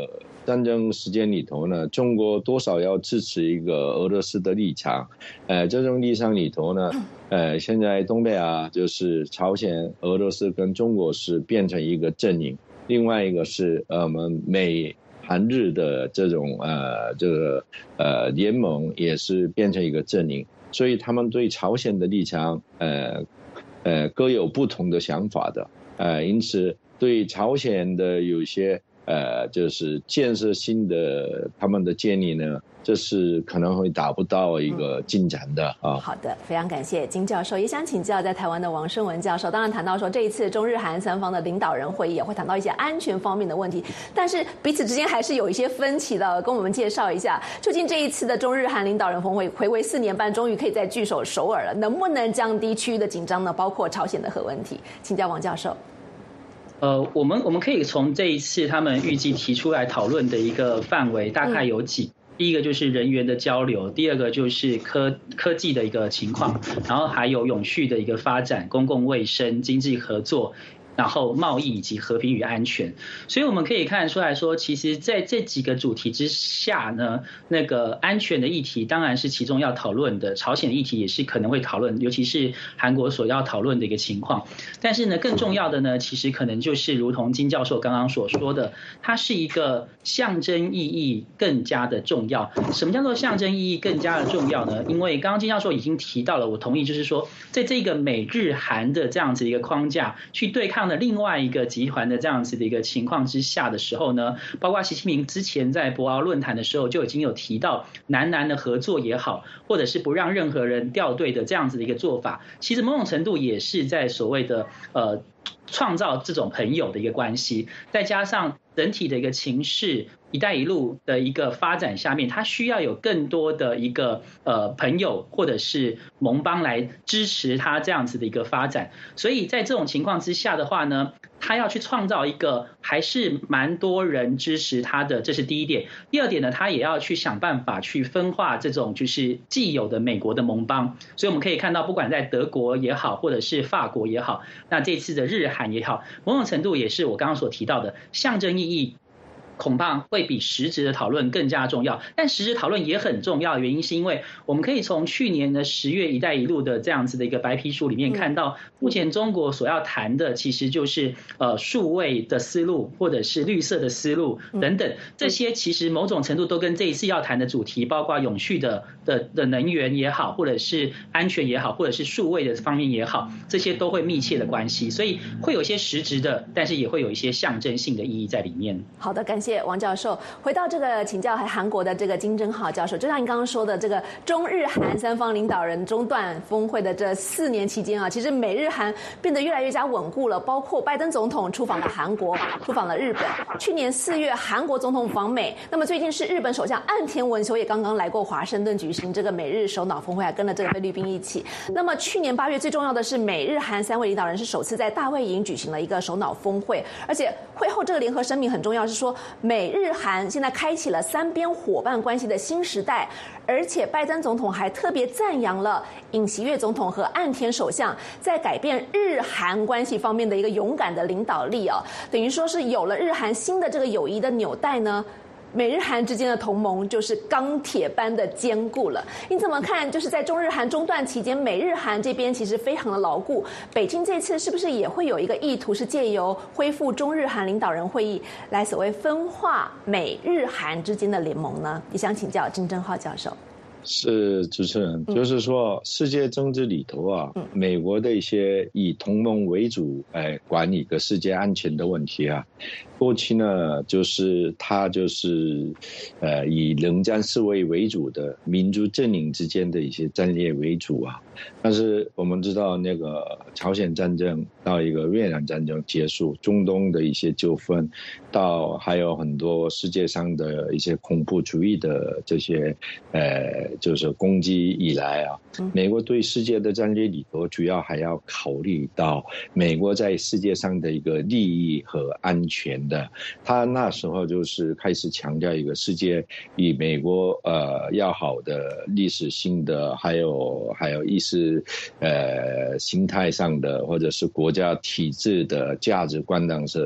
战争时间里头呢，中国多少要支持一个俄罗斯的立场，这种立场里头呢，现在东北亚就是朝鲜、俄罗斯跟中国是变成一个阵营，另外一个是我们美韩日的这种联盟也是变成一个阵营，所以他们对朝鲜的立场各有不同的想法的，因此对朝鲜的有些就是建设性的他们的建议呢，这是可能会达不到一个进展的啊。 好的，非常感谢金教授，也想请教在台湾的王声文教授。当然谈到说这一次中日韩三方的领导人会议也会谈到一些安全方面的问题，但是彼此之间还是有一些分歧的。跟我们介绍一下，究竟这一次的中日韩领导人峰会睽违4年半，终于可以再聚首首尔了，能不能降低区域的紧张呢？包括朝鲜的核问题，请教王教授。 我们可以从这一次他们预计提出来讨论的一个范围大概有几。第一个就是人员的交流，第二个就是科技的一个情况，然后还有永续的一个发展、公共卫生、经济合作，然后贸易以及和平与安全。所以我们可以看得出来说，其实在这几个主题之下呢，那个安全的议题当然是其中要讨论的，朝鲜的议题也是可能会讨论，尤其是韩国所要讨论的一个情况。但是呢，更重要的呢，其实可能就是如同金教授刚刚所说的，它是一个象征意义更加的重要。什么叫做象征意义更加的重要呢？因为刚刚金教授已经提到了，我同意，就是说在这个美日韩的这样子一个框架去对抗的另外一个集团的这样子的一个情况之下的时候呢，包括习近平之前在博鳌论坛的时候就已经有提到南南的合作也好，或者是不让任何人掉队的这样子的一个做法，其实某种程度也是在所谓的创造这种朋友的一个关系，再加上整体的一个情势，一带一路的一个发展下面，它需要有更多的一个朋友或者是盟邦来支持它这样子的一个发展。所以在这种情况之下的话呢，他要去创造一个还是蛮多人支持他的，这是第一点。第二点呢，他也要去想办法去分化这种就是既有的美国的盟邦。所以我们可以看到，不管在德国也好，或者是法国也好，那这次的日韩也好，某种程度也是我刚刚所提到的象征意义，恐怕会比实质的讨论更加重要。但实质讨论也很重要的原因是因为我们可以从去年的10月一带一路的这样子的一个白皮书里面看到，目前中国所要谈的其实就是数位的思路或者是绿色的思路等等，这些其实某种程度都跟这一次要谈的主题，包括永续的能源也好，或者是安全也好，或者是数位的方面也好，这些都会密切的关系，所以会有一些实质的，但是也会有一些象征性的意义在里面。 好的，感谢王教授。回到这个请教韩国的这个金正浩教授，就像你刚刚说的，这个中日韩三方领导人中断峰会的这4年期间啊，其实美日韩变得越来越加稳固了。包括拜登总统出访了韩国，出访了日本。去年4月韩国总统访美，那么最近是日本首相岸田文雄也刚刚来过华盛顿举行这个美日首脑峰会，还跟了这个菲律宾一起。那么去年8月最重要的是美日韩3位领导人是首次在大卫营举行了一个首脑峰会，而且会后这个联合声明很重要，是说美日韩现在开启了3边伙伴关系的新时代，而且拜登总统还特别赞扬了尹锡悦总统和岸田首相在改变日韩关系方面的一个勇敢的领导力啊，等于说是有了日韩新的这个友谊的纽带呢，美日韩之间的同盟就是钢铁般的坚固了。你怎么看？就是在中日韩中断期间，美日韩这边其实非常的牢固。北京这次是不是也会有一个意图，是借由恢复中日韩领导人会议来所谓分化美日韩之间的联盟呢？也想请教金正浩教授。 是主持人，就是说世界政治里头啊，美国的一些以同盟为主管理个世界安全的问题啊，过去呢就是它就是以冷战思维为主的民主阵营之间的一些战略为主啊，但是我们知道那个朝鲜战争到一个越南战争结束，中东的一些纠纷，到还有很多世界上的一些恐怖主义的这些就是攻击以来啊，美国对世界的战略里头，主要还要考虑到美国在世界上的一个利益和安全的。他那时候就是开始强调一个世界与美国要好的历史性的，还有意识形态上的，或者是国家体制的价值观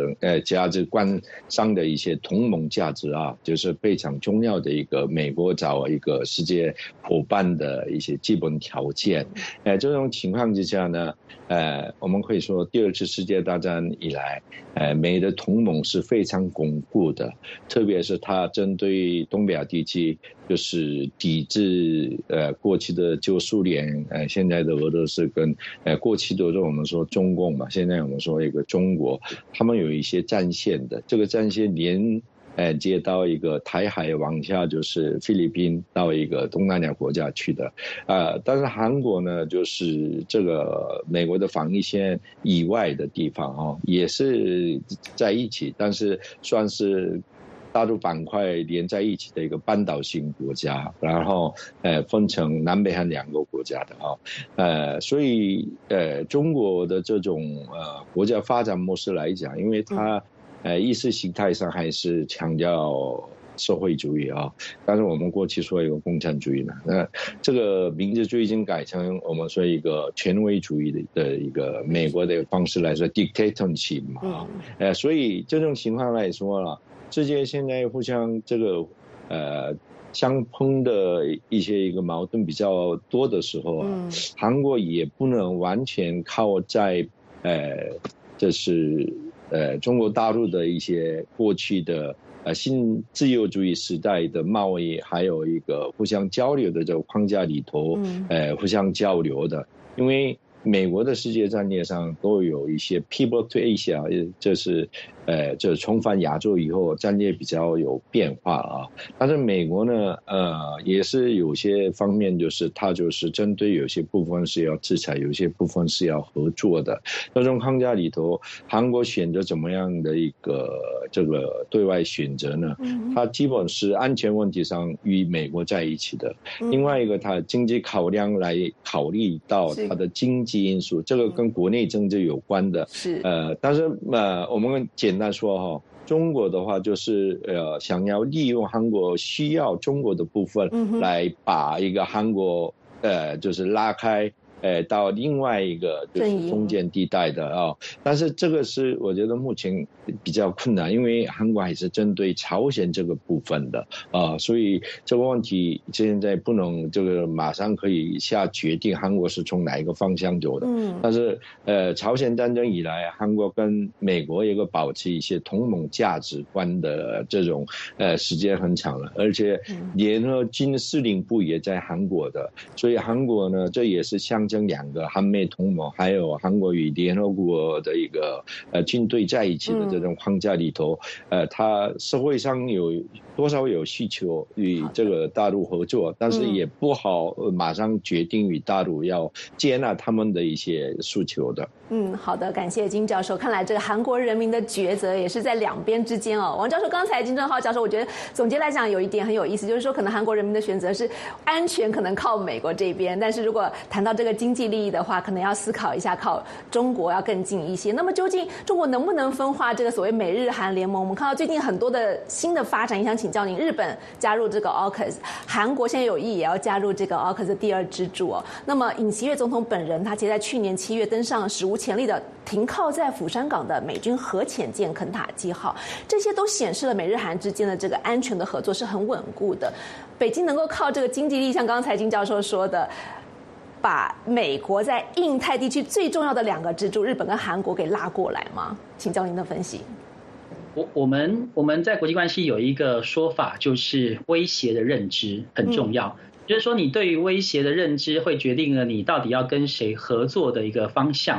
上的一些同盟价值啊，就是非常重要的一个美国找一个世界伙伴的一些基本条件。这种情况之下呢，我们可以说第二次世界大战以来，美的同盟是非常巩固的，特别是它针对东北亚地区，就是抵制过去的旧苏联，现在的俄罗斯跟过去的我们说中共嘛，现在我们说一个中国，他们有一些战线的，这个战线连接到一个台海往下就是菲律宾到一个东南亚国家去的，但是韩国呢，就是这个美国的防疫线以外的地方啊，也是在一起，但是算是大陆板块连在一起的一个半岛型国家，然后分成南北韩两个国家的所以中国的这种国家发展模式来讲，因为它意识形态上还是强调社会主义啊，但是我们过去说一个共产主义呢，那这个名字就已经改成我们说一个权威主义的一个美国的方式来说 dictatorship 嘛，所以这种情况来说了，世界现在互相这个相碰的一个矛盾比较多的时候韩国也不能完全靠在这是中国大陆的一些过去的新自由主义时代的贸易，还有一个互相交流的这个框架里头互相交流的，因为美国的世界战略上都有一些 pivot to Asia， 就是就重返亚洲以后战略比较有变化啊。但是美国呢也是有些方面就是它就是针对有些部分是要制裁，有些部分是要合作的。那种框架里头，韩国选择怎么样的一个这个对外选择呢？它基本是安全问题上与美国在一起的，另外一个它经济考量来考虑到它的经济因素，这个跟国内政治有关的。是但是我们简单说中国的话就是想要利用韩国需要中国的部分来把一个韩国就是拉开到另外一个就是中间地带的但是这个是我觉得目前比较困难，因为韩国还是针对朝鲜这个部分的所以这个问题现在不能这个马上可以下决定韩国是从哪一个方向走的。但是朝鲜战争以来，韩国跟美国一个保持一些同盟价值观的这种时间很长了，而且联合军司令部也在韩国的，所以韩国呢这也是象征两个韩美同盟，还有韩国与联合国的一个军队在一起的这种框架里头，它社会上有多少有需求与这个大陆合作，但是也不好马上决定与大陆要接纳他们的一些诉求的。 好的，感谢金教授。看来这个韩国人民的抉择也是在两边之间王教授，刚才金正浩教授，我觉得总结来讲有一点很有意思，就是说可能韩国人民的选择是安全可能靠美国这边，但是如果谈到这个经济利益的话，可能要思考一下靠中国要更近一些。那么究竟中国能不能分化这个所谓美日韩联盟？我们看到最近很多的新的发展，也想请教您，日本加入这个 AUKUS， 韩国现在有意也要加入这个 AUKUS 的第二支柱那么尹锡悦总统本人他其实在去年7月登上史无前例的停靠在釜山港的美军核潜舰肯塔基号，这些都显示了美日韩之间的这个安全的合作是很稳固的。北京能够靠这个经济利益，像刚才金教授说的，把美国在印太地区最重要的两个支柱日本跟韩国给拉过来吗？请教您的分析。 我们在国际关系有一个说法，就是威胁的认知很重要，就是说你对于威胁的认知会决定了你到底要跟谁合作的一个方向。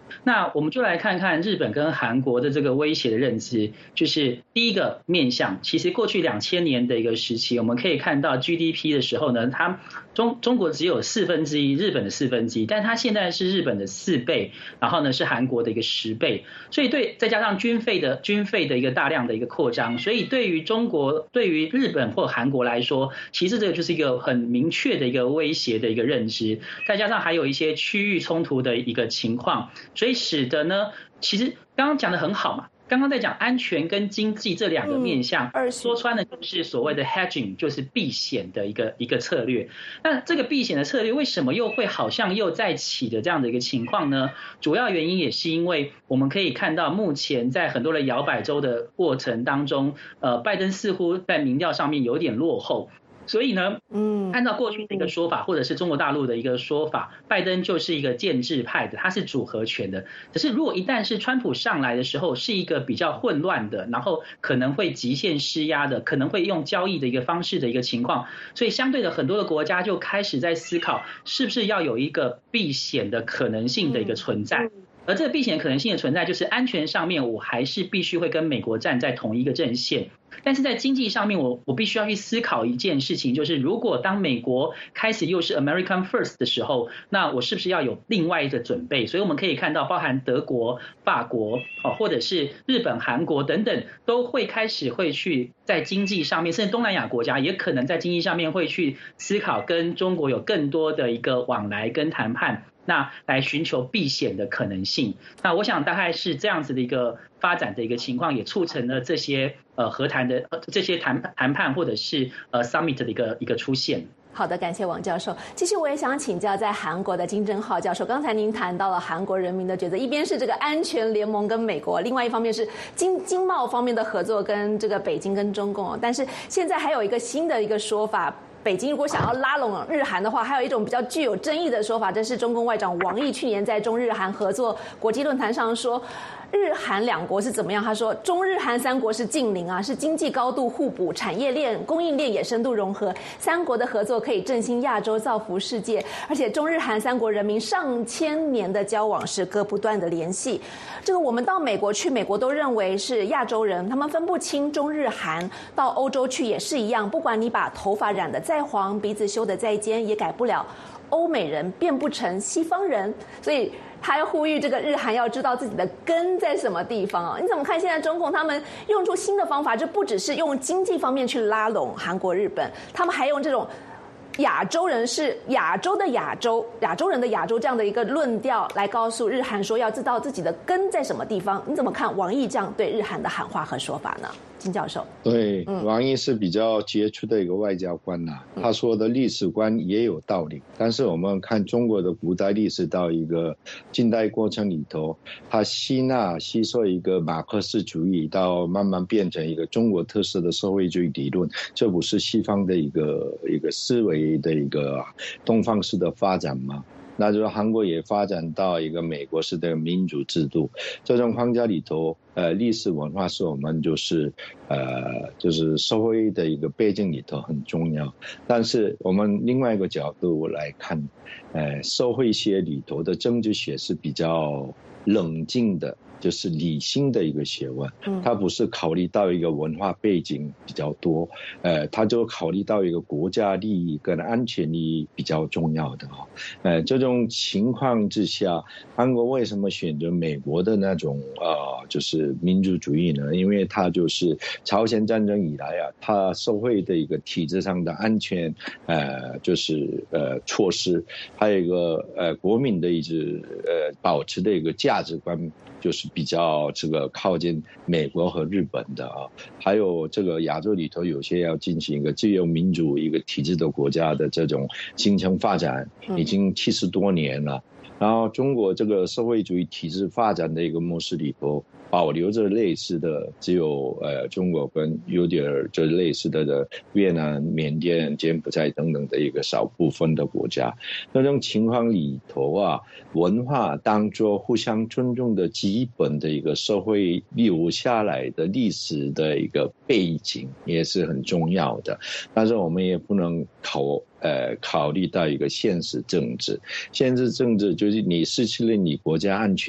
那我们就来看看日本跟韩国的这个威胁的认知，就是第一个面向，其实过去2000年的一个时期，我们可以看到 GDP 的时候呢，它中国只有1/4，日本的1/4，但它现在是日本的4倍，然后呢是韩国的一个10倍，所以再加上军费的一个大量的一个扩张，所以对于日本或韩国来说，其实这个就是一个很明确的一个威胁的一个认知，再加上还有一些区域冲突的一个情况，所以使得呢，其实刚刚讲的很好嘛。刚刚在讲安全跟经济这两个面向，说穿了就是所谓的 hedging， 就是避险的一个策略。那这个避险的策略为什么又会好像又再起的这样的一个情况呢？主要原因也是因为我们可以看到，目前在很多的摇摆州的过程当中，拜登似乎在民调上面有点落后。所以呢，按照过去的一个说法，或者是中国大陆的一个说法，拜登就是一个建制派的，他是主和权的。可是如果一旦是川普上来的时候，是一个比较混乱的，然后可能会极限施压的，可能会用交易的一个方式的一个情况，所以相对的很多的国家就开始在思考，是不是要有一个避险的可能性的一个存在。而这个避险可能性的存在，就是安全上面我还是必须会跟美国站在同一个阵线，但是在经济上面我必须要去思考一件事情，就是如果当美国开始又是 American First 的时候，那我是不是要有另外的准备？所以我们可以看到，包含德国、法国或者是日本、韩国等等，都会开始会去在经济上面，甚至东南亚国家也可能在经济上面会去思考跟中国有更多的一个往来跟谈判，那来寻求避险的可能性。那我想大概是这样子的一个发展的一个情况，也促成了这些和谈的这些谈判或者是summit 的一个出现。 好的，感谢王教授。其实我也想请教在韩国的金正浩教授，刚才您谈到了韩国人民的抉择，一边是这个安全联盟跟美国，另外一方面是经贸方面的合作跟这个北京跟中共。但是现在还有一个新的一个说法，北京如果想要拉拢日韩的话，还有一种比较具有争议的说法，这是中共外长王毅去年在中日韩合作国际论坛上说，日韩两国是怎么样？他说，中日韩三国是近邻啊，是经济高度互补，产业链、供应链也深度融合，三国的合作可以振兴亚洲，造福世界。而且中日韩三国人民上千年的交往是割不断的联系。这个我们到美国去，美国都认为是亚洲人，他们分不清中日韩。到欧洲去也是一样，不管你把头发染得再黄，鼻子修得再尖，也改不了欧美人变不成西方人。所以他要呼吁这个日韩要知道自己的根在什么地方啊？你怎么看现在中共他们用出新的方法，就不只是用经济方面去拉拢韩国、日本，他们还用这种亚洲人是亚洲的亚洲，亚洲人的亚洲这样的一个论调来告诉日韩说要知道自己的根在什么地方。你怎么看王毅这样对日韩的喊话和说法呢？金教授。 对，王毅是比较杰出的一个外交官呐，他说的历史观也有道理。但是我们看中国的古代历史到一个近代过程里头，他吸收一个马克思主义，到慢慢变成一个中国特色的社会主义理论，这不是西方的一个思维的一个东方式的发展吗？那就是韩国也发展到一个美国式的民主制度，这种框架里头，历史文化是我们就是社会的一个背景里头很重要。但是我们另外一个角度来看，社会学里头的政治学是比较冷静的，就是理性的一个学问，它不是考虑到一个文化背景比较多，它就考虑到一个国家利益跟安全利益比较重要的这种情况之下，韩国为什么选择美国的那种就是民主主义呢？因为它就是朝鲜战争以来啊，它社会的一个体制上的安全就是措施，还有一个国民的一直保持的一个价值观，就是比较这个靠近美国和日本的还有这个亚洲里头有些要进行一个自由民主一个体制的国家的这种形成发展，已经70多年了。然后中国这个社会主义体制发展的一个模式里头，保留着类似的只有中国跟有点这类似的越南、缅甸、柬埔寨等等的一个少部分的国家。那种情况里头啊，文化当作互相尊重的基本的一个社会留下来的历史的一个背景也是很重要的。但是我们也不能考虑到一个现实政治，现实政治就是你失去了你国家安全，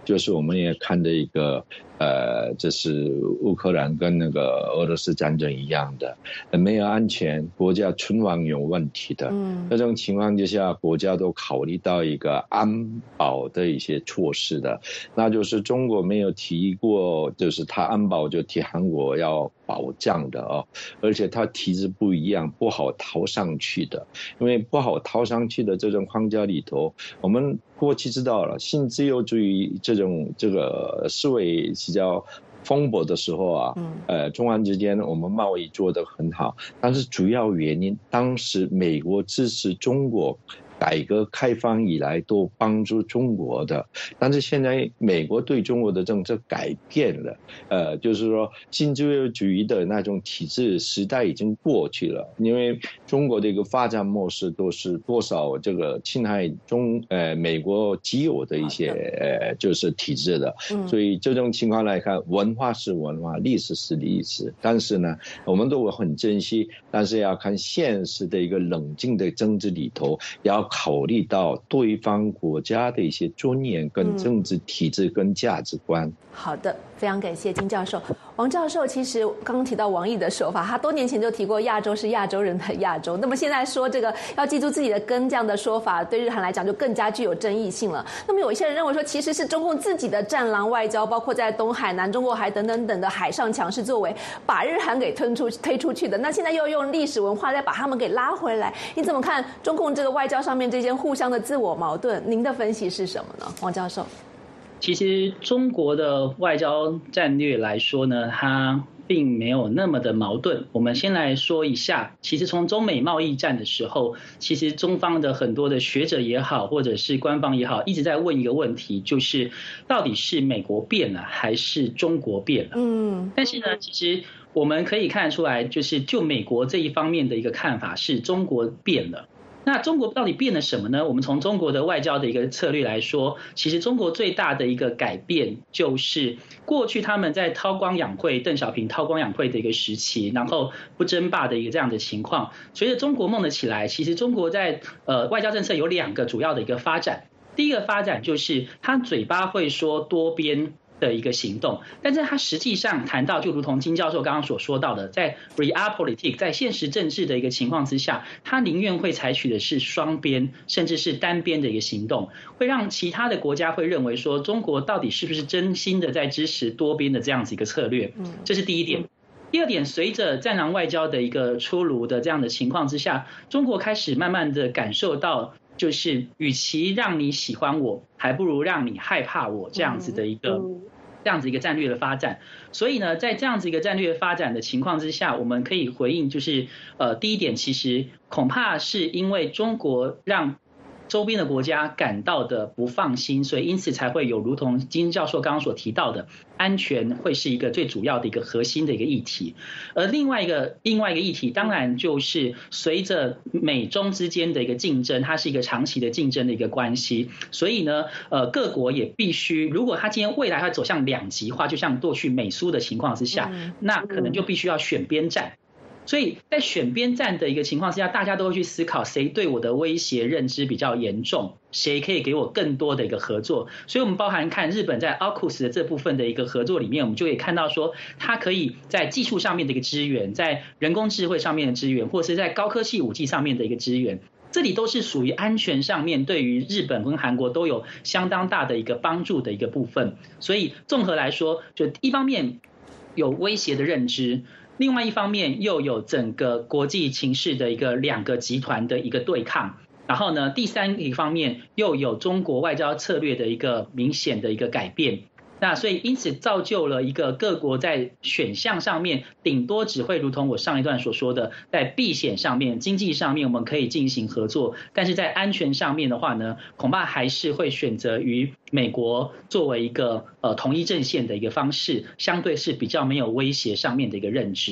就是我们也看的一个这是乌克兰跟那个俄罗斯战争一样的，没有安全，国家存亡有问题的。这种情况之下，国家都考虑到一个安保的一些措施的，那就是中国没有提过，就是他安保就提韩国要保障的哦，而且他体制不一样，不好逃上去的，因为不好逃上去的这种框架里头，我们过去知道了新自由主义这个思维比较蓬勃的时候啊，中韩之间我们贸易做得很好，但是主要原因当时美国支持中国改革开放以来都帮助中国的，但是现在美国对中国的政策改变了，就是说新自由主义的那种体制时代已经过去了，因为中国的一个发展模式都是多少这个侵害美国既有的一些就是体制的，所以这种情况来看，文化是文化，历史是历史，但是呢，我们都很珍惜，但是要看现实的一个冷静的政治里头，要考虑到对方国家的一些尊严跟政治体制跟价值观。 好的，非常感谢金教授。王教授其实刚刚提到王毅的说法，他多年前就提过亚洲是亚洲人的亚洲，那么现在说这个要记住自己的根这样的说法，对日韩来讲就更加具有争议性了。那么有一些人认为说，其实是中共自己的战狼外交，包括在东海、南中国海等等等的海上强势作为，把日韩给推出去的。那现在又用历史文化再把他们给拉回来，你怎么看中共这个外交上面这些互相的自我矛盾？您的分析是什么呢，王教授？ 其实中国的外交战略来说呢，它并没有那么的矛盾。我们先来说一下，其实从中美贸易战的时候，其实中方的很多的学者也好，或者是官方也好，一直在问一个问题，就是到底是美国变了还是中国变了？但是呢，其实我们可以看出来，就是就美国这一方面的一个看法是中国变了。那中国到底变了什么呢？我们从中国的外交的一个策略来说，其实中国最大的一个改变就是过去他们在韬光养晦，邓小平韬光养晦的一个时期，然后不争霸的一个这样的情况，随着中国梦的起来，其实中国在外交政策有2个主要的一个发展。第一个发展就是他嘴巴会说多边的一个行动，但是他实际上谈到，就如同金教授刚刚所说到的，在 realpolitik 在现实政治的一个情况之下，他宁愿会采取的是双边甚至是单边的一个行动，会让其他的国家会认为说中国到底是不是真心的在支持多边的这样子一个策略，这是第一点。第二点，随着战狼外交的一个出炉的这样的情况之下，中国开始慢慢的感受到，就是与其让你喜欢我，还不如让你害怕我这样子的一个战略的发展。所以呢，在这样子一个战略发展的情况之下，我们可以回应就是第一点，其实恐怕是因为中国让周边的国家感到的不放心，所以因此才会有如同金教授刚刚所提到的，安全会是一个最主要的一个核心的一个议题。而另外一个议题，当然就是随着美中之间的一个竞争，它是一个长期的竞争的一个关系，所以呢，各国也必须，如果它今天未来会走向两极化，就像过去美苏的情况之下，那可能就必须要选边站。所以在选边站的一个情况之下，大家都会去思考谁对我的威胁认知比较严重，谁可以给我更多的一个合作。所以我们包含看日本在 AUKUS 的这部分的一个合作里面，我们就可以看到说，它可以在技术上面的一个支援，在人工智慧上面的支援，或是在高科技武器上面的一个支援，这里都是属于安全上面对于日本跟韩国都有相当大的一个帮助的一个部分。所以综合来说，就一方面有威胁的认知，另外一方面又有整个国际情势的一个2个集团的一个对抗，然后呢，第三个方面又有中国外交策略的一个明显的一个改变。那所以因此造就了一个各国在选项上面顶多只会如同我上一段所说的，在避险上面经济上面我们可以进行合作，但是在安全上面的话呢，恐怕还是会选择于美国作为一个统一阵线的一个方式，相对是比较没有威胁上面的一个认知。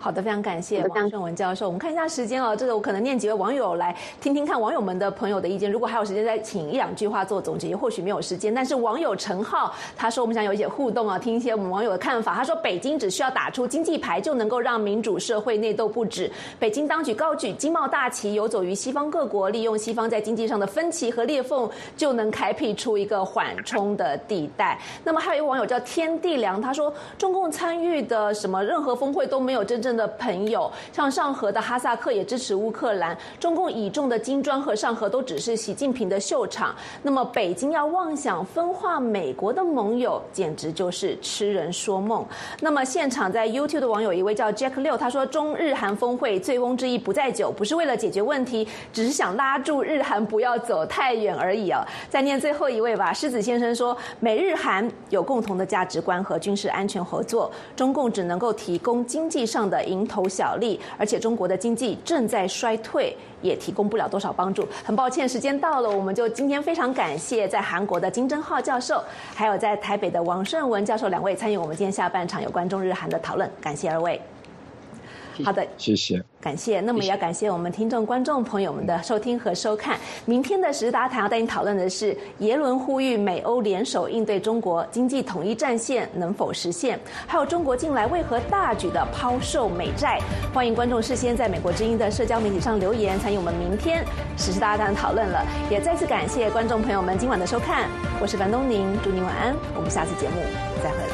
好的，非常感谢王胜文教授。我们看一下时间哦，这个我可能念几位网友来听听看网友们的朋友的意见。如果还有时间，再请一两句话做总结。或许没有时间，但是网友陈浩他说，我们想有一些互动啊，听一些我们网友的看法。他说，北京只需要打出经济牌，就能够让民主社会内斗不止。北京当局高举经贸大旗，游走于西方各国，利用西方在经济上的分歧和裂缝，就能开辟出一个缓冲的地带。那么还有一位网友叫天地良，他说，中共参与的什么任何峰会都没有真正的朋友，像上合的哈萨克也支持乌克兰，中共倚重的金砖和上合都只是习近平的秀场。那么北京要妄想分化美国的盟友，简直就是痴人说梦。那么现场在 YouTube 的网友一位叫 Jack 6，他说，中日韩峰会醉翁之意不在酒，不是为了解决问题，只是想拉住日韩不要走太远而已啊。再念最后一位吧，狮子先生说，美日韩有共同的价值观和军事安全合作，中共只能够提供经济上的蝇头小利，而且中国的经济正在衰退，也提供不了多少帮助。很抱歉，时间到了，我们就今天非常感谢在韩国的金正浩教授，还有在台北的王胜文教授两位参与我们今天下半场有关中日韩的讨论，感谢二位。好的， 谢谢， 感谢。那么也要感谢我们听众观众朋友们的收听和收看。明天的时事大家谈要带您讨论的是耶伦呼吁美欧联手应对中国经济统一战线能否实现，还有中国近来为何大举的抛售美债。欢迎观众事先在美国之音的社交媒体上留言，参与我们明天时事大家谈讨论了。也再次感谢观众朋友们今晚的收看，我是樊东宁，祝您晚安，我们下次节目再会。